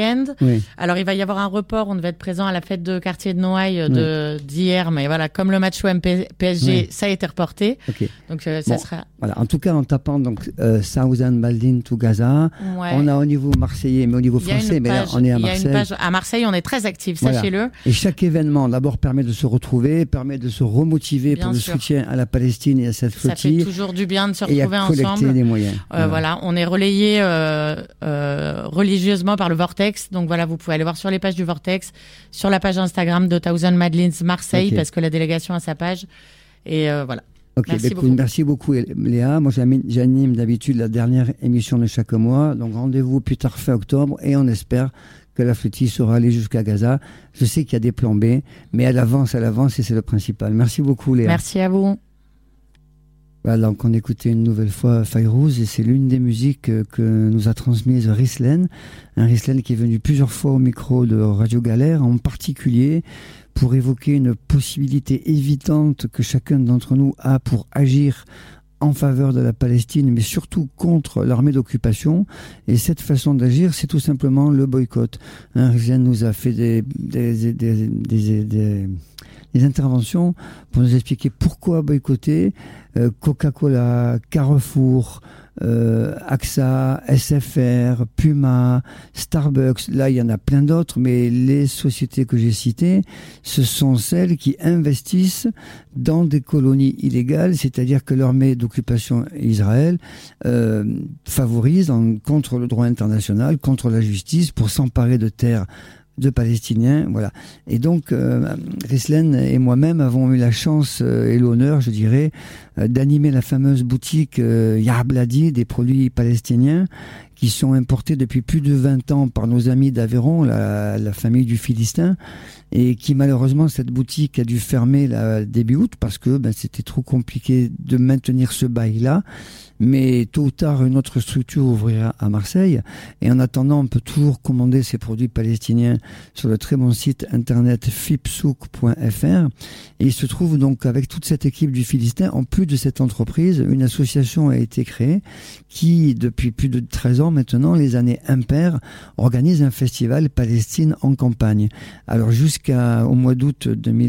Speaker 3: week-end.
Speaker 1: Oui.
Speaker 3: Alors, il va y avoir un report. On devait être présent à la fête de quartier de Noailles d'hier. Mais voilà, comme le match OM-PSG, ça a été reporté.
Speaker 1: Okay.
Speaker 3: Donc, ça sera...
Speaker 1: Voilà. En tout cas, en tapant donc Thousand Maldin to Gaza, on a au niveau marseillais, mais au niveau français, mais là, on est à Marseille.
Speaker 3: Il y a une page à Marseille, on est très actifs, sachez-le.
Speaker 1: Et chaque événement, d'abord, permet de se retrouver, permet de se remotiver pour le soutien à la Palestine et à cette flottille.
Speaker 3: Ça fait toujours du bien de se retrouver ensemble.
Speaker 1: Et à collecter des moyens.
Speaker 3: Voilà, on est relayé religieusement par le Vortex. Donc voilà, vous pouvez aller voir sur les pages du Vortex, sur la page Instagram de Thousand Madlins Marseille, parce que la délégation a sa page. Et voilà.
Speaker 1: Merci beaucoup Léa. Moi j'anime d'habitude la dernière émission de chaque mois. Donc rendez-vous plus tard fin octobre et on espère que la flottille sera allée jusqu'à Gaza. Je sais qu'il y a des plans B, mais elle avance et c'est le principal. Merci beaucoup Léa.
Speaker 3: Merci à vous.
Speaker 1: Voilà, donc on écoutait une nouvelle fois Fayrouz et c'est l'une des musiques que nous a transmise Rislen. Un Rislen qui est venu plusieurs fois au micro de Radio Galère, en particulier pour évoquer une possibilité évidente que chacun d'entre nous a pour agir en faveur de la Palestine, mais surtout contre l'armée d'occupation. Et cette façon d'agir, c'est tout simplement le boycott. Rislen nous a fait des interventions pour nous expliquer pourquoi boycotter. Coca-Cola, Carrefour, AXA, SFR, Puma, Starbucks, là il y en a plein d'autres, mais les sociétés que j'ai citées, ce sont celles qui investissent dans des colonies illégales, c'est-à-dire que l'armée d'occupation Israël favorise contre le droit international, contre la justice, pour s'emparer de terres de Palestiniens, voilà. Et donc, Rislen et moi-même avons eu la chance et l'honneur, je dirais, d'animer la fameuse boutique Yarbladi des produits palestiniens qui sont importés depuis plus de 20 ans par nos amis d'Aveyron, la famille du Philistin, et qui malheureusement, cette boutique a dû fermer début août parce que c'était trop compliqué de maintenir ce bail-là. Mais tôt ou tard, une autre structure ouvrira à Marseille. Et en attendant, on peut toujours commander ces produits palestiniens sur le très bon site internet fipsouk.fr. Et il se trouve donc avec toute cette équipe du Philistin, en plus de cette entreprise, une association a été créée qui, depuis plus de 13 ans maintenant, les années impaires, organise un festival Palestine en campagne. Alors jusqu'au mois d'août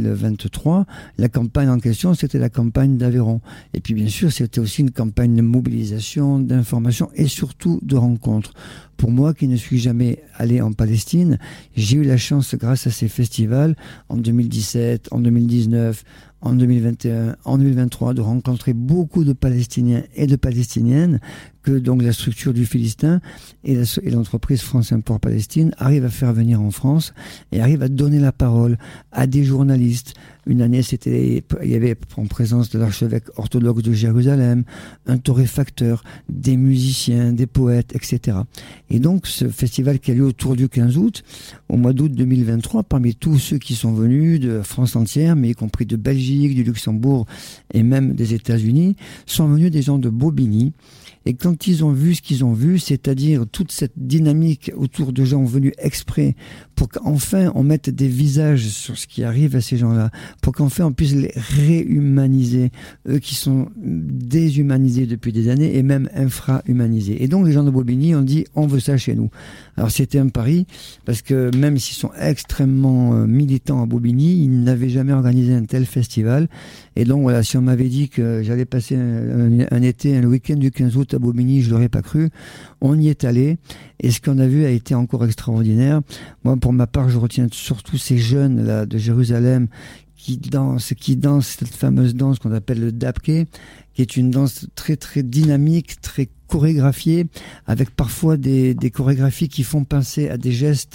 Speaker 1: 2023, la campagne en question, c'était la campagne d'Aveyron. Et puis bien sûr, c'était aussi une campagne de mobilisation, d'information et surtout de rencontres. Pour moi, qui ne suis jamais allé en Palestine, j'ai eu la chance, grâce à ces festivals, en 2017, en 2019, en 2021, en 2023, de rencontrer beaucoup de Palestiniens et de Palestiniennes que donc la structure du Philistin et l'entreprise France Import Palestine arrivent à faire venir en France et arrivent à donner la parole à des journalistes. Une année, il y avait en présence de l'archevêque orthodoxe de Jérusalem, un torréfacteur, des musiciens, des poètes, etc. Et donc, ce festival qui a lieu autour du 15 août, au mois d'août 2023, parmi tous ceux qui sont venus de France entière, mais y compris de Belgique, du Luxembourg et même des États-Unis, sont venus des gens de Bobigny. Et quand ils ont vu ce qu'ils ont vu, c'est-à-dire toute cette dynamique autour de gens venus exprès pour qu'enfin on mette des visages sur ce qui arrive à ces gens-là, pour qu'enfin on puisse les réhumaniser, eux qui sont déshumanisés depuis des années et même infrahumanisés. Et donc les gens de Bobigny ont dit on veut ça chez nous. Alors c'était un pari parce que même s'ils sont extrêmement militants à Bobigny, ils n'avaient jamais organisé un tel festival. Et donc voilà, si on m'avait dit que j'allais passer un été, le week-end du 15 août à Bobigny, je l'aurais pas cru. On y est allé et ce qu'on a vu a été encore extraordinaire. Moi, pour ma part, je retiens surtout ces jeunes là de Jérusalem qui dansent cette fameuse danse qu'on appelle le dabke, qui est une danse très très dynamique, très chorégraphiée, avec parfois des chorégraphies qui font penser à des gestes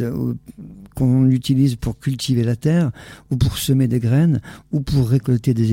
Speaker 1: qu'on utilise pour cultiver la terre, ou pour semer des graines, ou pour récolter des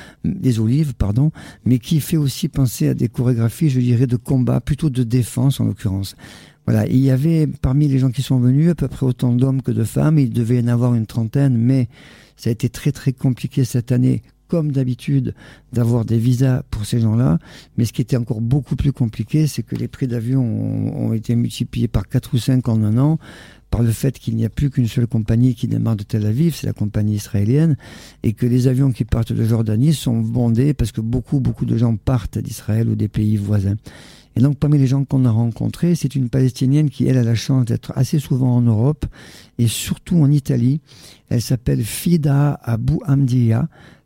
Speaker 1: olives, mais qui fait aussi penser à des chorégraphies, je dirais, de combat, plutôt de défense en l'occurrence. Voilà, il y avait parmi les gens qui sont venus à peu près autant d'hommes que de femmes, il devait y en avoir une trentaine, mais ça a été très très compliqué cette année, comme d'habitude, d'avoir des visas pour ces gens-là. Mais ce qui était encore beaucoup plus compliqué, c'est que les prix d'avion ont été multipliés par 4 ou 5 en un an, par le fait qu'il n'y a plus qu'une seule compagnie qui démarre de Tel Aviv, c'est la compagnie israélienne, et que les avions qui partent de Jordanie sont bondés parce que beaucoup de gens partent d'Israël ou des pays voisins. Et donc, parmi les gens qu'on a rencontrés, c'est une Palestinienne qui, elle, a la chance d'être assez souvent en Europe et surtout en Italie. Elle s'appelle Fida Abou Hamdia.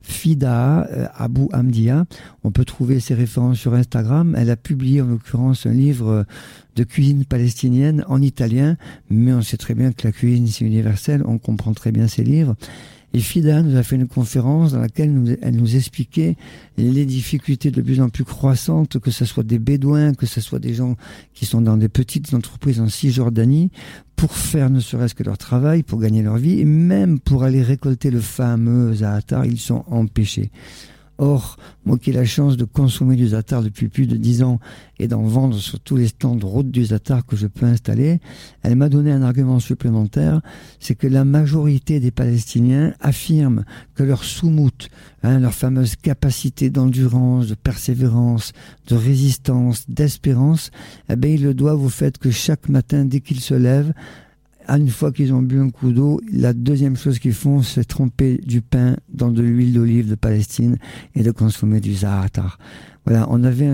Speaker 1: Fida Abou Hamdia. On peut trouver ses références sur Instagram. Elle a publié, en l'occurrence, un livre de cuisine palestinienne en italien. Mais on sait très bien que la cuisine, c'est universel. On comprend très bien ses livres. Et Fida nous a fait une conférence dans laquelle elle nous expliquait les difficultés de plus en plus croissantes, que ce soit des Bédouins, que ce soit des gens qui sont dans des petites entreprises en Cisjordanie, pour faire ne serait-ce que leur travail, pour gagner leur vie, et même pour aller récolter le fameux za'atar, ils sont empêchés. Or, moi qui ai la chance de consommer du za'atar depuis plus de 10 ans et d'en vendre sur tous les stands de route du za'atar que je peux installer, elle m'a donné un argument supplémentaire, c'est que la majorité des Palestiniens affirment que leur soumout, leur fameuse capacité d'endurance, de persévérance, de résistance, d'espérance, ils le doivent au fait que chaque matin, dès qu'ils se lèvent, une fois qu'ils ont bu un coup d'eau, la deuxième chose qu'ils font, c'est tremper du pain dans de l'huile d'olive de Palestine et de consommer du za'atar. Voilà, on avait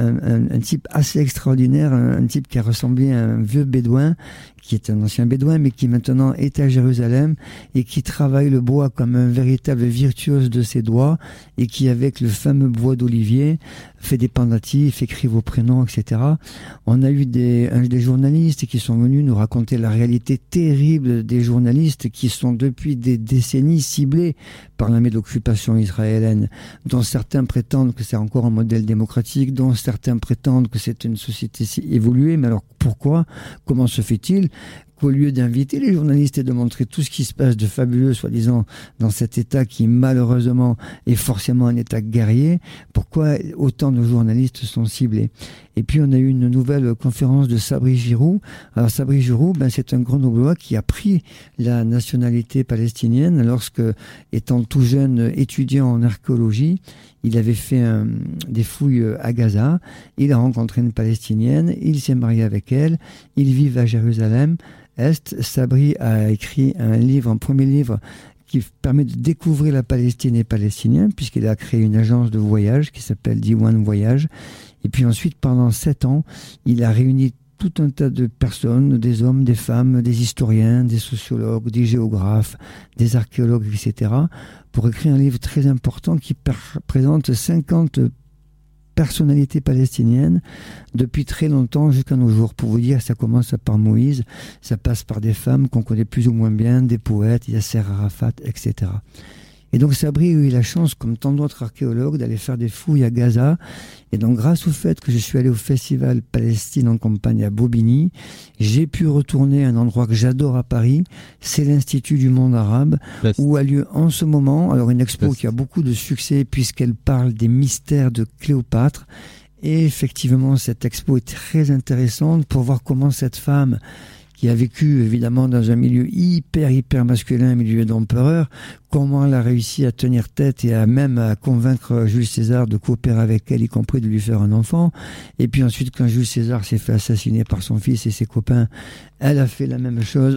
Speaker 1: un type assez extraordinaire, un type qui a ressemblé à un vieux bédouin, qui est un ancien bédouin, mais qui maintenant est à Jérusalem et qui travaille le bois comme un véritable virtuose de ses doigts et qui, avec le fameux bois d'olivier, fait des pendatifs, écrit vos prénoms, etc. On a eu des journalistes qui sont venus nous raconter la réalité terrible des journalistes qui sont depuis des décennies ciblés par l'armée d'occupation israélienne, dont certains prétendent que c'est encore un modèle démocratique, dont certains prétendent que c'est une société si évoluée. Mais alors pourquoi? Comment se fait-il qu'au lieu d'inviter les journalistes et de montrer tout ce qui se passe de fabuleux, soi-disant, dans cet État qui malheureusement est forcément un État guerrier, pourquoi autant de journalistes sont ciblés? Et puis on a eu une nouvelle conférence de Sabri Giroux. Alors Sabri Giroux, c'est un Grenoblois qui a pris la nationalité palestinienne lorsque, étant tout jeune étudiant en archéologie, il avait fait des fouilles à Gaza. Il a rencontré une Palestinienne, il s'est marié avec elle, ils vivent à Jérusalem Est. Sabri a écrit un premier livre qui permet de découvrir la Palestine et les Palestiniens, puisqu'il a créé une agence de voyage qui s'appelle Diwan Voyage. Et puis ensuite, pendant 7 ans, il a réuni tout un tas de personnes, des hommes, des femmes, des historiens, des sociologues, des géographes, des archéologues, etc., pour écrire un livre très important qui présente 50 personnalités palestiniennes depuis très longtemps jusqu'à nos jours. Pour vous dire, ça commence par Moïse, ça passe par des femmes qu'on connaît plus ou moins bien, des poètes, Yasser Arafat, etc. Et donc Sabri a eu la chance, comme tant d'autres archéologues, d'aller faire des fouilles à Gaza. Et donc grâce au fait que je suis allé au festival Palestine en campagne à Bobigny, j'ai pu retourner à un endroit que j'adore à Paris, c'est l'Institut du monde arabe, où a lieu en ce moment, alors une expo qui a beaucoup de succès puisqu'elle parle des mystères de Cléopâtre. Et effectivement, cette expo est très intéressante pour voir comment cette femme, qui a vécu évidemment dans un milieu hyper masculin, un milieu d'empereur, comment elle a réussi à tenir tête et à convaincre Jules César de coopérer avec elle, y compris de lui faire un enfant. Et puis ensuite, quand Jules César s'est fait assassiner par son fils et ses copains, elle a fait la même chose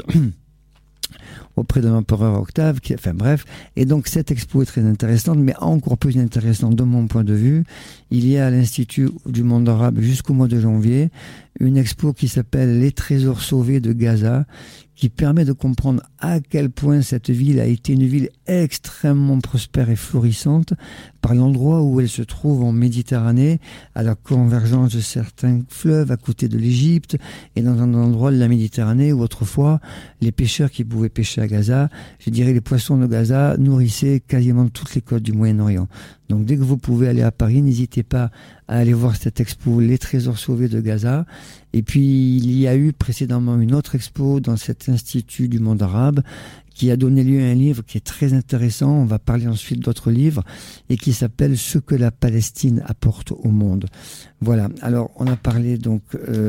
Speaker 1: auprès de l'empereur Octave, enfin bref. Et donc cette expo est très intéressante, mais encore plus intéressante de mon point de vue. Il y a à l'Institut du monde arabe jusqu'au mois de janvier une expo qui s'appelle Les trésors sauvés de Gaza, qui permet de comprendre à quel point cette ville a été une ville extrêmement prospère et florissante par l'endroit où elle se trouve en Méditerranée, à la convergence de certains fleuves à côté de l'Égypte et dans un endroit de la Méditerranée où autrefois les pêcheurs qui pouvaient pêcher à Gaza, je dirais les poissons de Gaza nourrissaient quasiment toutes les côtes du Moyen-Orient. Donc dès que vous pouvez aller à Paris, n'hésitez pas à aller voir cette expo Les trésors sauvés de Gaza. Et puis il y a eu précédemment une autre expo dans cet Institut du monde arabe qui a donné lieu à un livre qui est très intéressant. On va parler ensuite d'autres livres et qui s'appelle Ce que la Palestine apporte au monde. Voilà. Alors on a parlé donc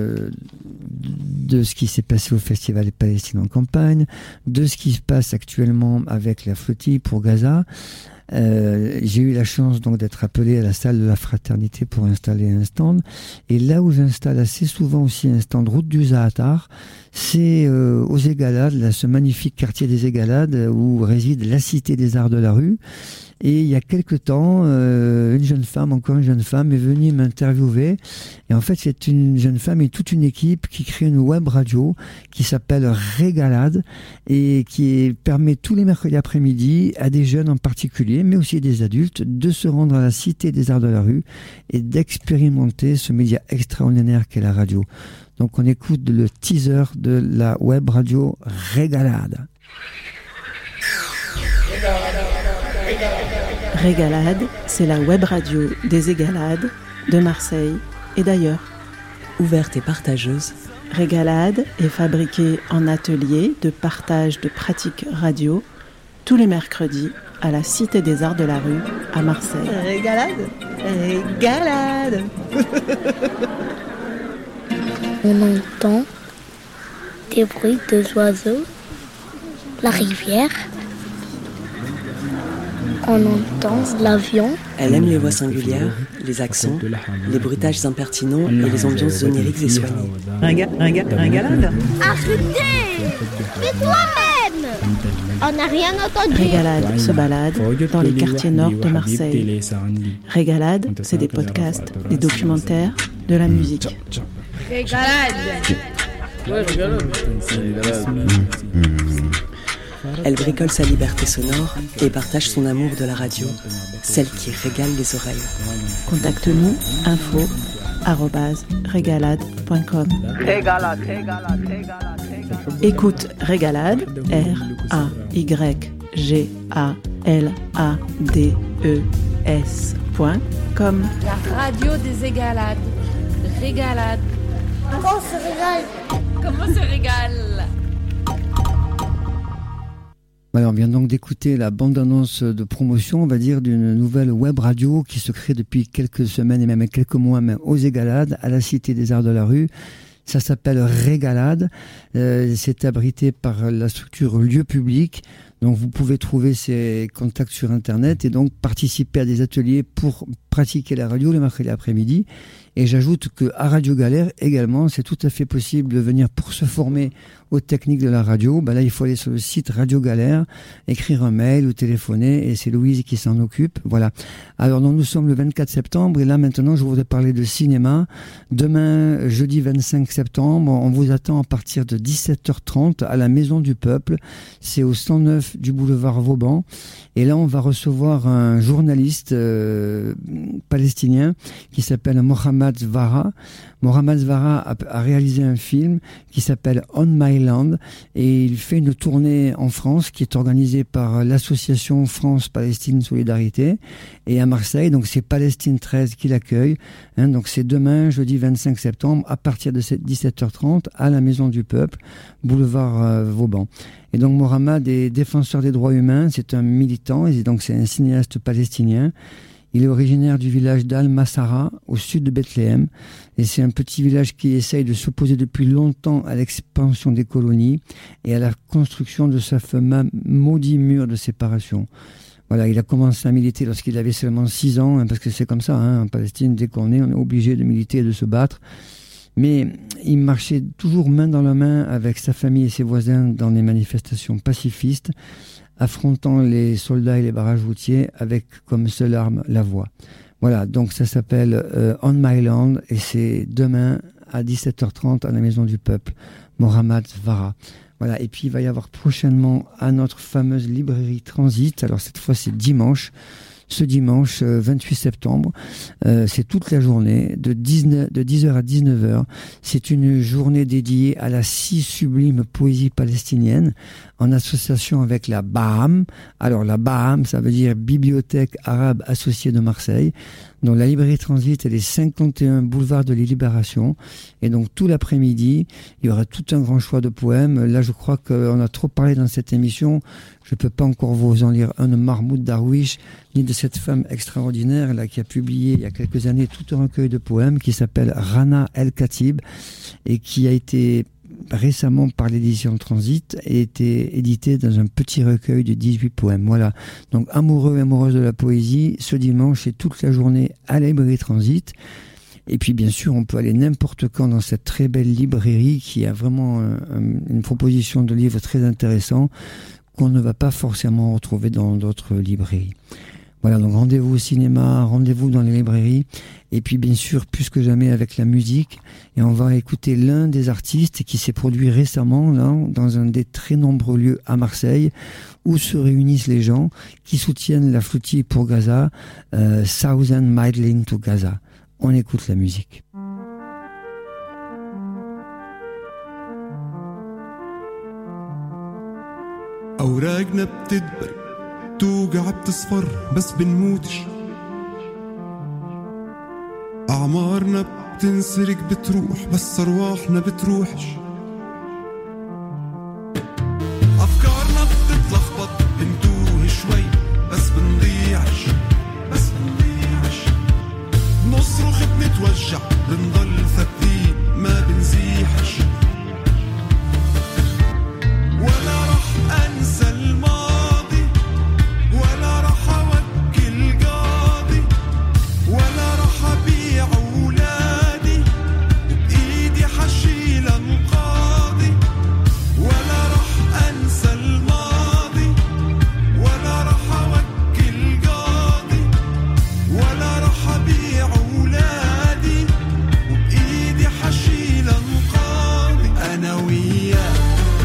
Speaker 1: de ce qui s'est passé au Festival Palestine en campagne, de ce qui se passe actuellement avec la flottille pour Gaza. J'ai eu la chance donc d'être appelé à la salle de la Fraternité pour installer un stand, et là où j'installe assez souvent aussi un stand route du Za'atar, c'est aux Égalades, là, ce magnifique quartier des Égalades où réside la Cité des Arts de la Rue. Et il y a quelque temps, une jeune femme est venue m'interviewer. Et en fait, c'est une jeune femme et toute une équipe qui crée une web radio qui s'appelle Régalade et qui permet tous les mercredis après-midi à des jeunes en particulier, mais aussi des adultes, de se rendre à la Cité des Arts de la Rue et d'expérimenter ce média extraordinaire qu'est la radio. Donc on écoute le teaser de la web radio Régalade.
Speaker 4: Régalade, c'est la web radio des Égalades, de Marseille et d'ailleurs.
Speaker 5: Ouverte et partageuse,
Speaker 4: Régalade est fabriquée en atelier de partage de pratiques radio tous les mercredis à la Cité des Arts de la Rue à Marseille.
Speaker 5: Régalade, régalade.
Speaker 6: On entend des bruits d'oiseaux, la rivière. On entend l'avion.
Speaker 5: Elle aime les voix singulières, les accents, les bruitages impertinents et les ambiances oniriques et soignées. Régalade.
Speaker 6: Arrêtez! Mais toi-même! On n'a rien entendu.
Speaker 4: Régalade se balade dans les quartiers nord de Marseille. Régalade, c'est des podcasts, des documentaires, de la musique.
Speaker 6: Régalade!
Speaker 7: Ouais, Régalade.
Speaker 5: Elle bricole sa liberté sonore et partage son amour de la radio, celle qui régale les oreilles.
Speaker 4: Contacte-nous, info@régalade.com. Écoute Régalade, RAYGALADES.com.
Speaker 3: La radio des Égalades. Régalade.
Speaker 6: Comment on se régale?
Speaker 3: Comment se régale?
Speaker 1: Alors, on vient donc d'écouter la bande-annonce de promotion, on va dire, d'une nouvelle web radio qui se crée depuis quelques semaines et même quelques mois même aux Égalades, à la Cité des Arts de la Rue. Ça s'appelle Régalade. C'est abrité par la structure Lieu Public. Donc, vous pouvez trouver ces contacts sur Internet et donc participer à des ateliers pour pratiquer la radio le mercredi après-midi. Et j'ajoute qu'à Radio Galère également, c'est tout à fait possible de venir pour se former aux techniques de la radio. Ben là, il faut aller sur le site Radio Galère, écrire un mail ou téléphoner, et c'est Louise qui s'en occupe. Voilà. Alors, donc, nous sommes le 24 septembre, et là, maintenant, je voudrais parler de cinéma. Demain, jeudi 25 septembre, on vous attend à partir de 17h30 à la Maison du Peuple. C'est au 109 du boulevard Vauban. Et là, on va recevoir un journaliste palestinien qui s'appelle Mohamed Zvara. Mohamed Zvara a réalisé un film qui s'appelle On My Land et il fait une tournée en France qui est organisée par l'association France-Palestine Solidarité et à Marseille, donc c'est Palestine 13 qui l'accueille. Donc c'est demain, jeudi 25 septembre, à partir de 17h30 à la Maison du Peuple, boulevard Vauban. Et donc Mohamed est défenseur des droits humains, c'est un militant et donc c'est un cinéaste palestinien. Il est originaire du village d'Al-Masara, au sud de Bethléem. Et c'est un petit village qui essaye de s'opposer depuis longtemps à l'expansion des colonies et à la construction de ce fameux maudit mur de séparation. Voilà, il a commencé à militer lorsqu'il avait seulement 6 ans, parce que c'est comme ça, en Palestine, dès qu'on est obligé de militer et de se battre. Mais il marchait toujours main dans la main avec sa famille et ses voisins dans les manifestations pacifistes, affrontant les soldats et les barrages routiers avec comme seule arme la voix. Voilà, donc ça s'appelle On My Land et c'est demain à 17h30 à la Maison du Peuple, Mohamed Zvara. Voilà, et puis il va y avoir prochainement à notre fameuse librairie Transit, alors cette fois c'est dimanche, ce dimanche 28 septembre. C'est toute la journée, de 10h à 19h. C'est une journée dédiée à la si sublime poésie palestinienne, en association avec la BAHAM. Alors la BAHAM, ça veut dire Bibliothèque arabe associée de Marseille. Donc la librairie Transit, elle est 51 boulevard de la Libération. Et donc tout l'après-midi, il y aura tout un grand choix de poèmes. Là, je crois qu'on a trop parlé dans cette émission. Je ne peux pas encore vous en lire un de Mahmoud Darwish, ni de cette femme extraordinaire là qui a publié il y a quelques années tout un recueil de poèmes qui s'appelle Rana El Khatib et qui a été récemment par l'édition Transit et été édité dans un petit recueil de 18 poèmes. Voilà. Donc amoureux et amoureuses de la poésie, ce dimanche et toute la journée à la librairie Transit. Et puis bien sûr, on peut aller n'importe quand dans cette très belle librairie qui a vraiment une proposition de livres très intéressant qu'on ne va pas forcément retrouver dans d'autres librairies. Voilà, donc rendez-vous au cinéma, rendez-vous dans les librairies, et puis bien sûr, plus que jamais avec la musique. Et on va écouter l'un des artistes qui s'est produit récemment là, dans un des très nombreux lieux à Marseille, où se réunissent les gens qui soutiennent la flottille pour Gaza, Thousand Mile to Gaza. On écoute la musique.
Speaker 8: أوراقنا بتدبر توجع بتصفر بس بنموتش أعمارنا بتنسرق بتروح بس أرواحنا بتروحش أفكارنا بتتلخبط بنتوه شوي بس بنضيعش بنصرخ بنتوجع بنضل ثابتين ما بنزيحش ولا رح أنسى الماضي ولا رح أوكل قاضي ولا رح أبيع أولادي وبإيدي حشيل القاضي ولا رح أنسى الماضي ولا رح أوكل قاضي ولا رح أبيع أولادي وبإيدي حشيل القاضي أنا وياك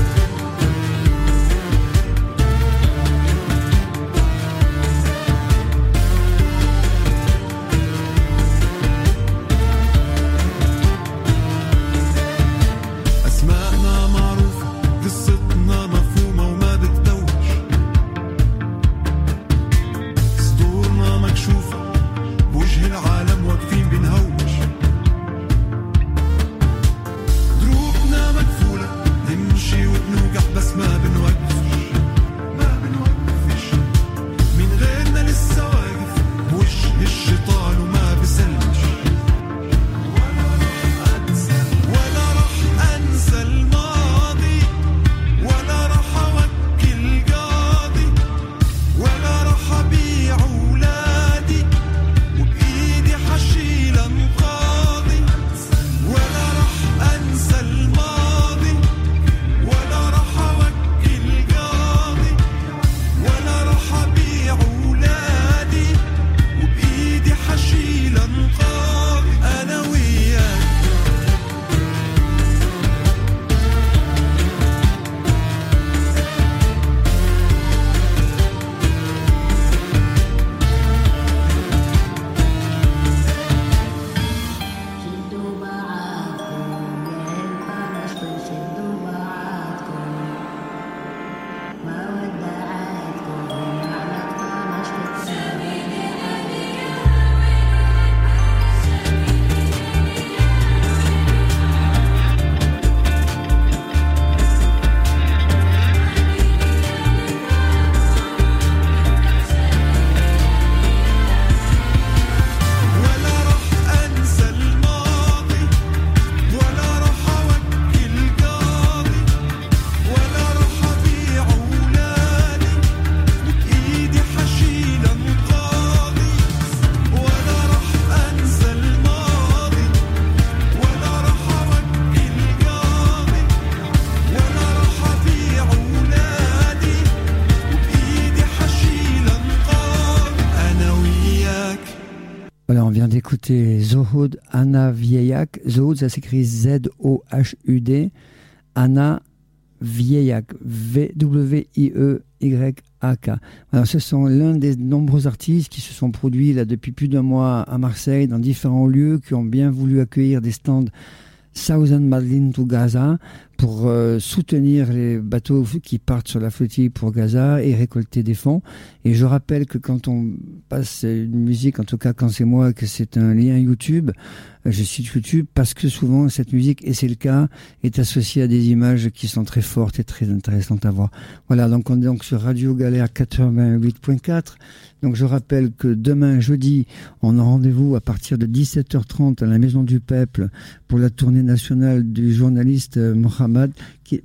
Speaker 1: Voilà, on vient d'écouter Zohud Anna Vieyak. Zohud, ça s'écrit Z-O-H-U-D. Anna Vieyak, V-W-I-E-Y-A-K. Alors, ce sont l'un des nombreux artistes qui se sont produits là depuis plus d'un mois à Marseille, dans différents lieux, qui ont bien voulu accueillir des stands Thousand Mile to Gaza pour soutenir les bateaux qui partent sur la flottille pour Gaza et récolter des fonds. Et je rappelle que quand on passe une musique, en tout cas quand c'est moi, que c'est un lien YouTube, je cite YouTube parce que souvent cette musique, et c'est le cas, est associée à des images qui sont très fortes et très intéressantes à voir. Voilà, donc on est donc sur Radio Galère 88.4. Donc je rappelle que demain, jeudi, on a rendez-vous à partir de 17h30 à la Maison du Peuple pour la tournée nationale du journaliste Mohamed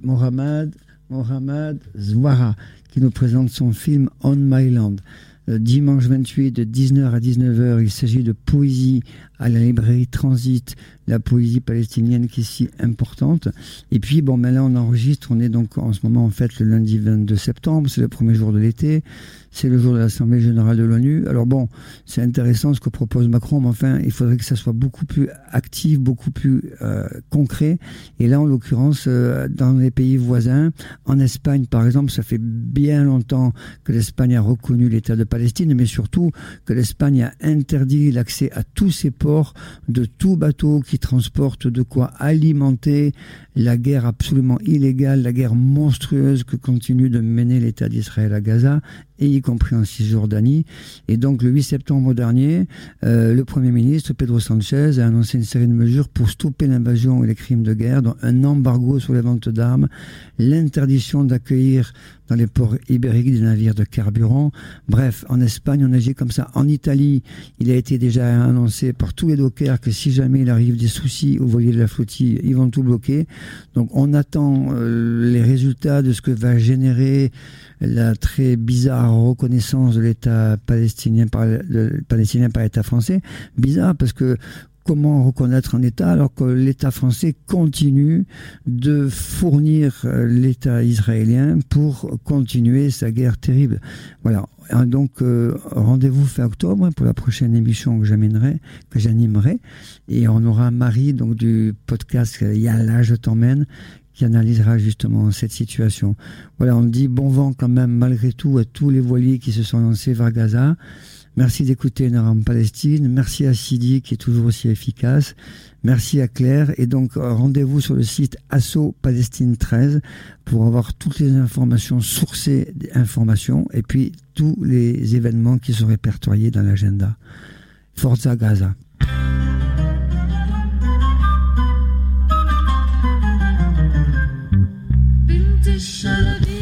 Speaker 1: Zouara, qui nous présente son film On My Land. Dimanche 28 de 19h à 19h, il s'agit de poésie à la librairie Transit la poésie palestinienne qui est si importante. Et puis, bon, là, on enregistre, on est donc en ce moment, en fait, le lundi 22 septembre, c'est le premier jour de l'été, c'est le jour de l'Assemblée générale de l'ONU. Alors bon, c'est intéressant ce que propose Macron, mais enfin, il faudrait que ça soit beaucoup plus actif, beaucoup plus concret. Et là, en l'occurrence, dans les pays voisins, en Espagne, par exemple, ça fait bien longtemps que l'Espagne a reconnu l'État de Palestine, mais surtout que l'Espagne a interdit l'accès à tous ses ports de tout bateau qui transporte de quoi alimenter la guerre absolument illégale, la guerre monstrueuse que continue de mener l'État d'Israël à Gaza, et y compris en Cisjordanie. Et donc, le 8 septembre dernier, le Premier ministre, Pedro Sanchez, a annoncé une série de mesures pour stopper l'invasion et les crimes de guerre, dont un embargo sur les ventes d'armes, l'interdiction d'accueillir dans les ports ibériques des navires de carburant. Bref, en Espagne, on agit comme ça. En Italie, il a été déjà annoncé par tous les dockers que si jamais il arrive des soucis aux voiliers de la flottille, ils vont tout bloquer. Donc, on attend les résultats de ce que va générer la très bizarre reconnaissance de l'État palestinien par l'État français. Bizarre parce que comment reconnaître un État alors que l'État français continue de fournir l'État israélien pour continuer sa guerre terrible. Voilà. Donc, rendez-vous fin octobre pour la prochaine émission que j'animerai. Et on aura Marie, donc, du podcast Yalla, je t'emmène, qui analysera justement cette situation. Voilà, on dit bon vent quand même malgré tout à tous les voiliers qui se sont lancés vers Gaza. Merci d'écouter Une Palestine. Merci à Sidi qui est toujours aussi efficace. Merci à Claire. Et donc, rendez-vous sur le site Asso Palestine 13 pour avoir toutes les informations sourcées d'informations et puis tous les événements qui sont répertoriés dans l'agenda. Forza Gaza.
Speaker 9: الشرق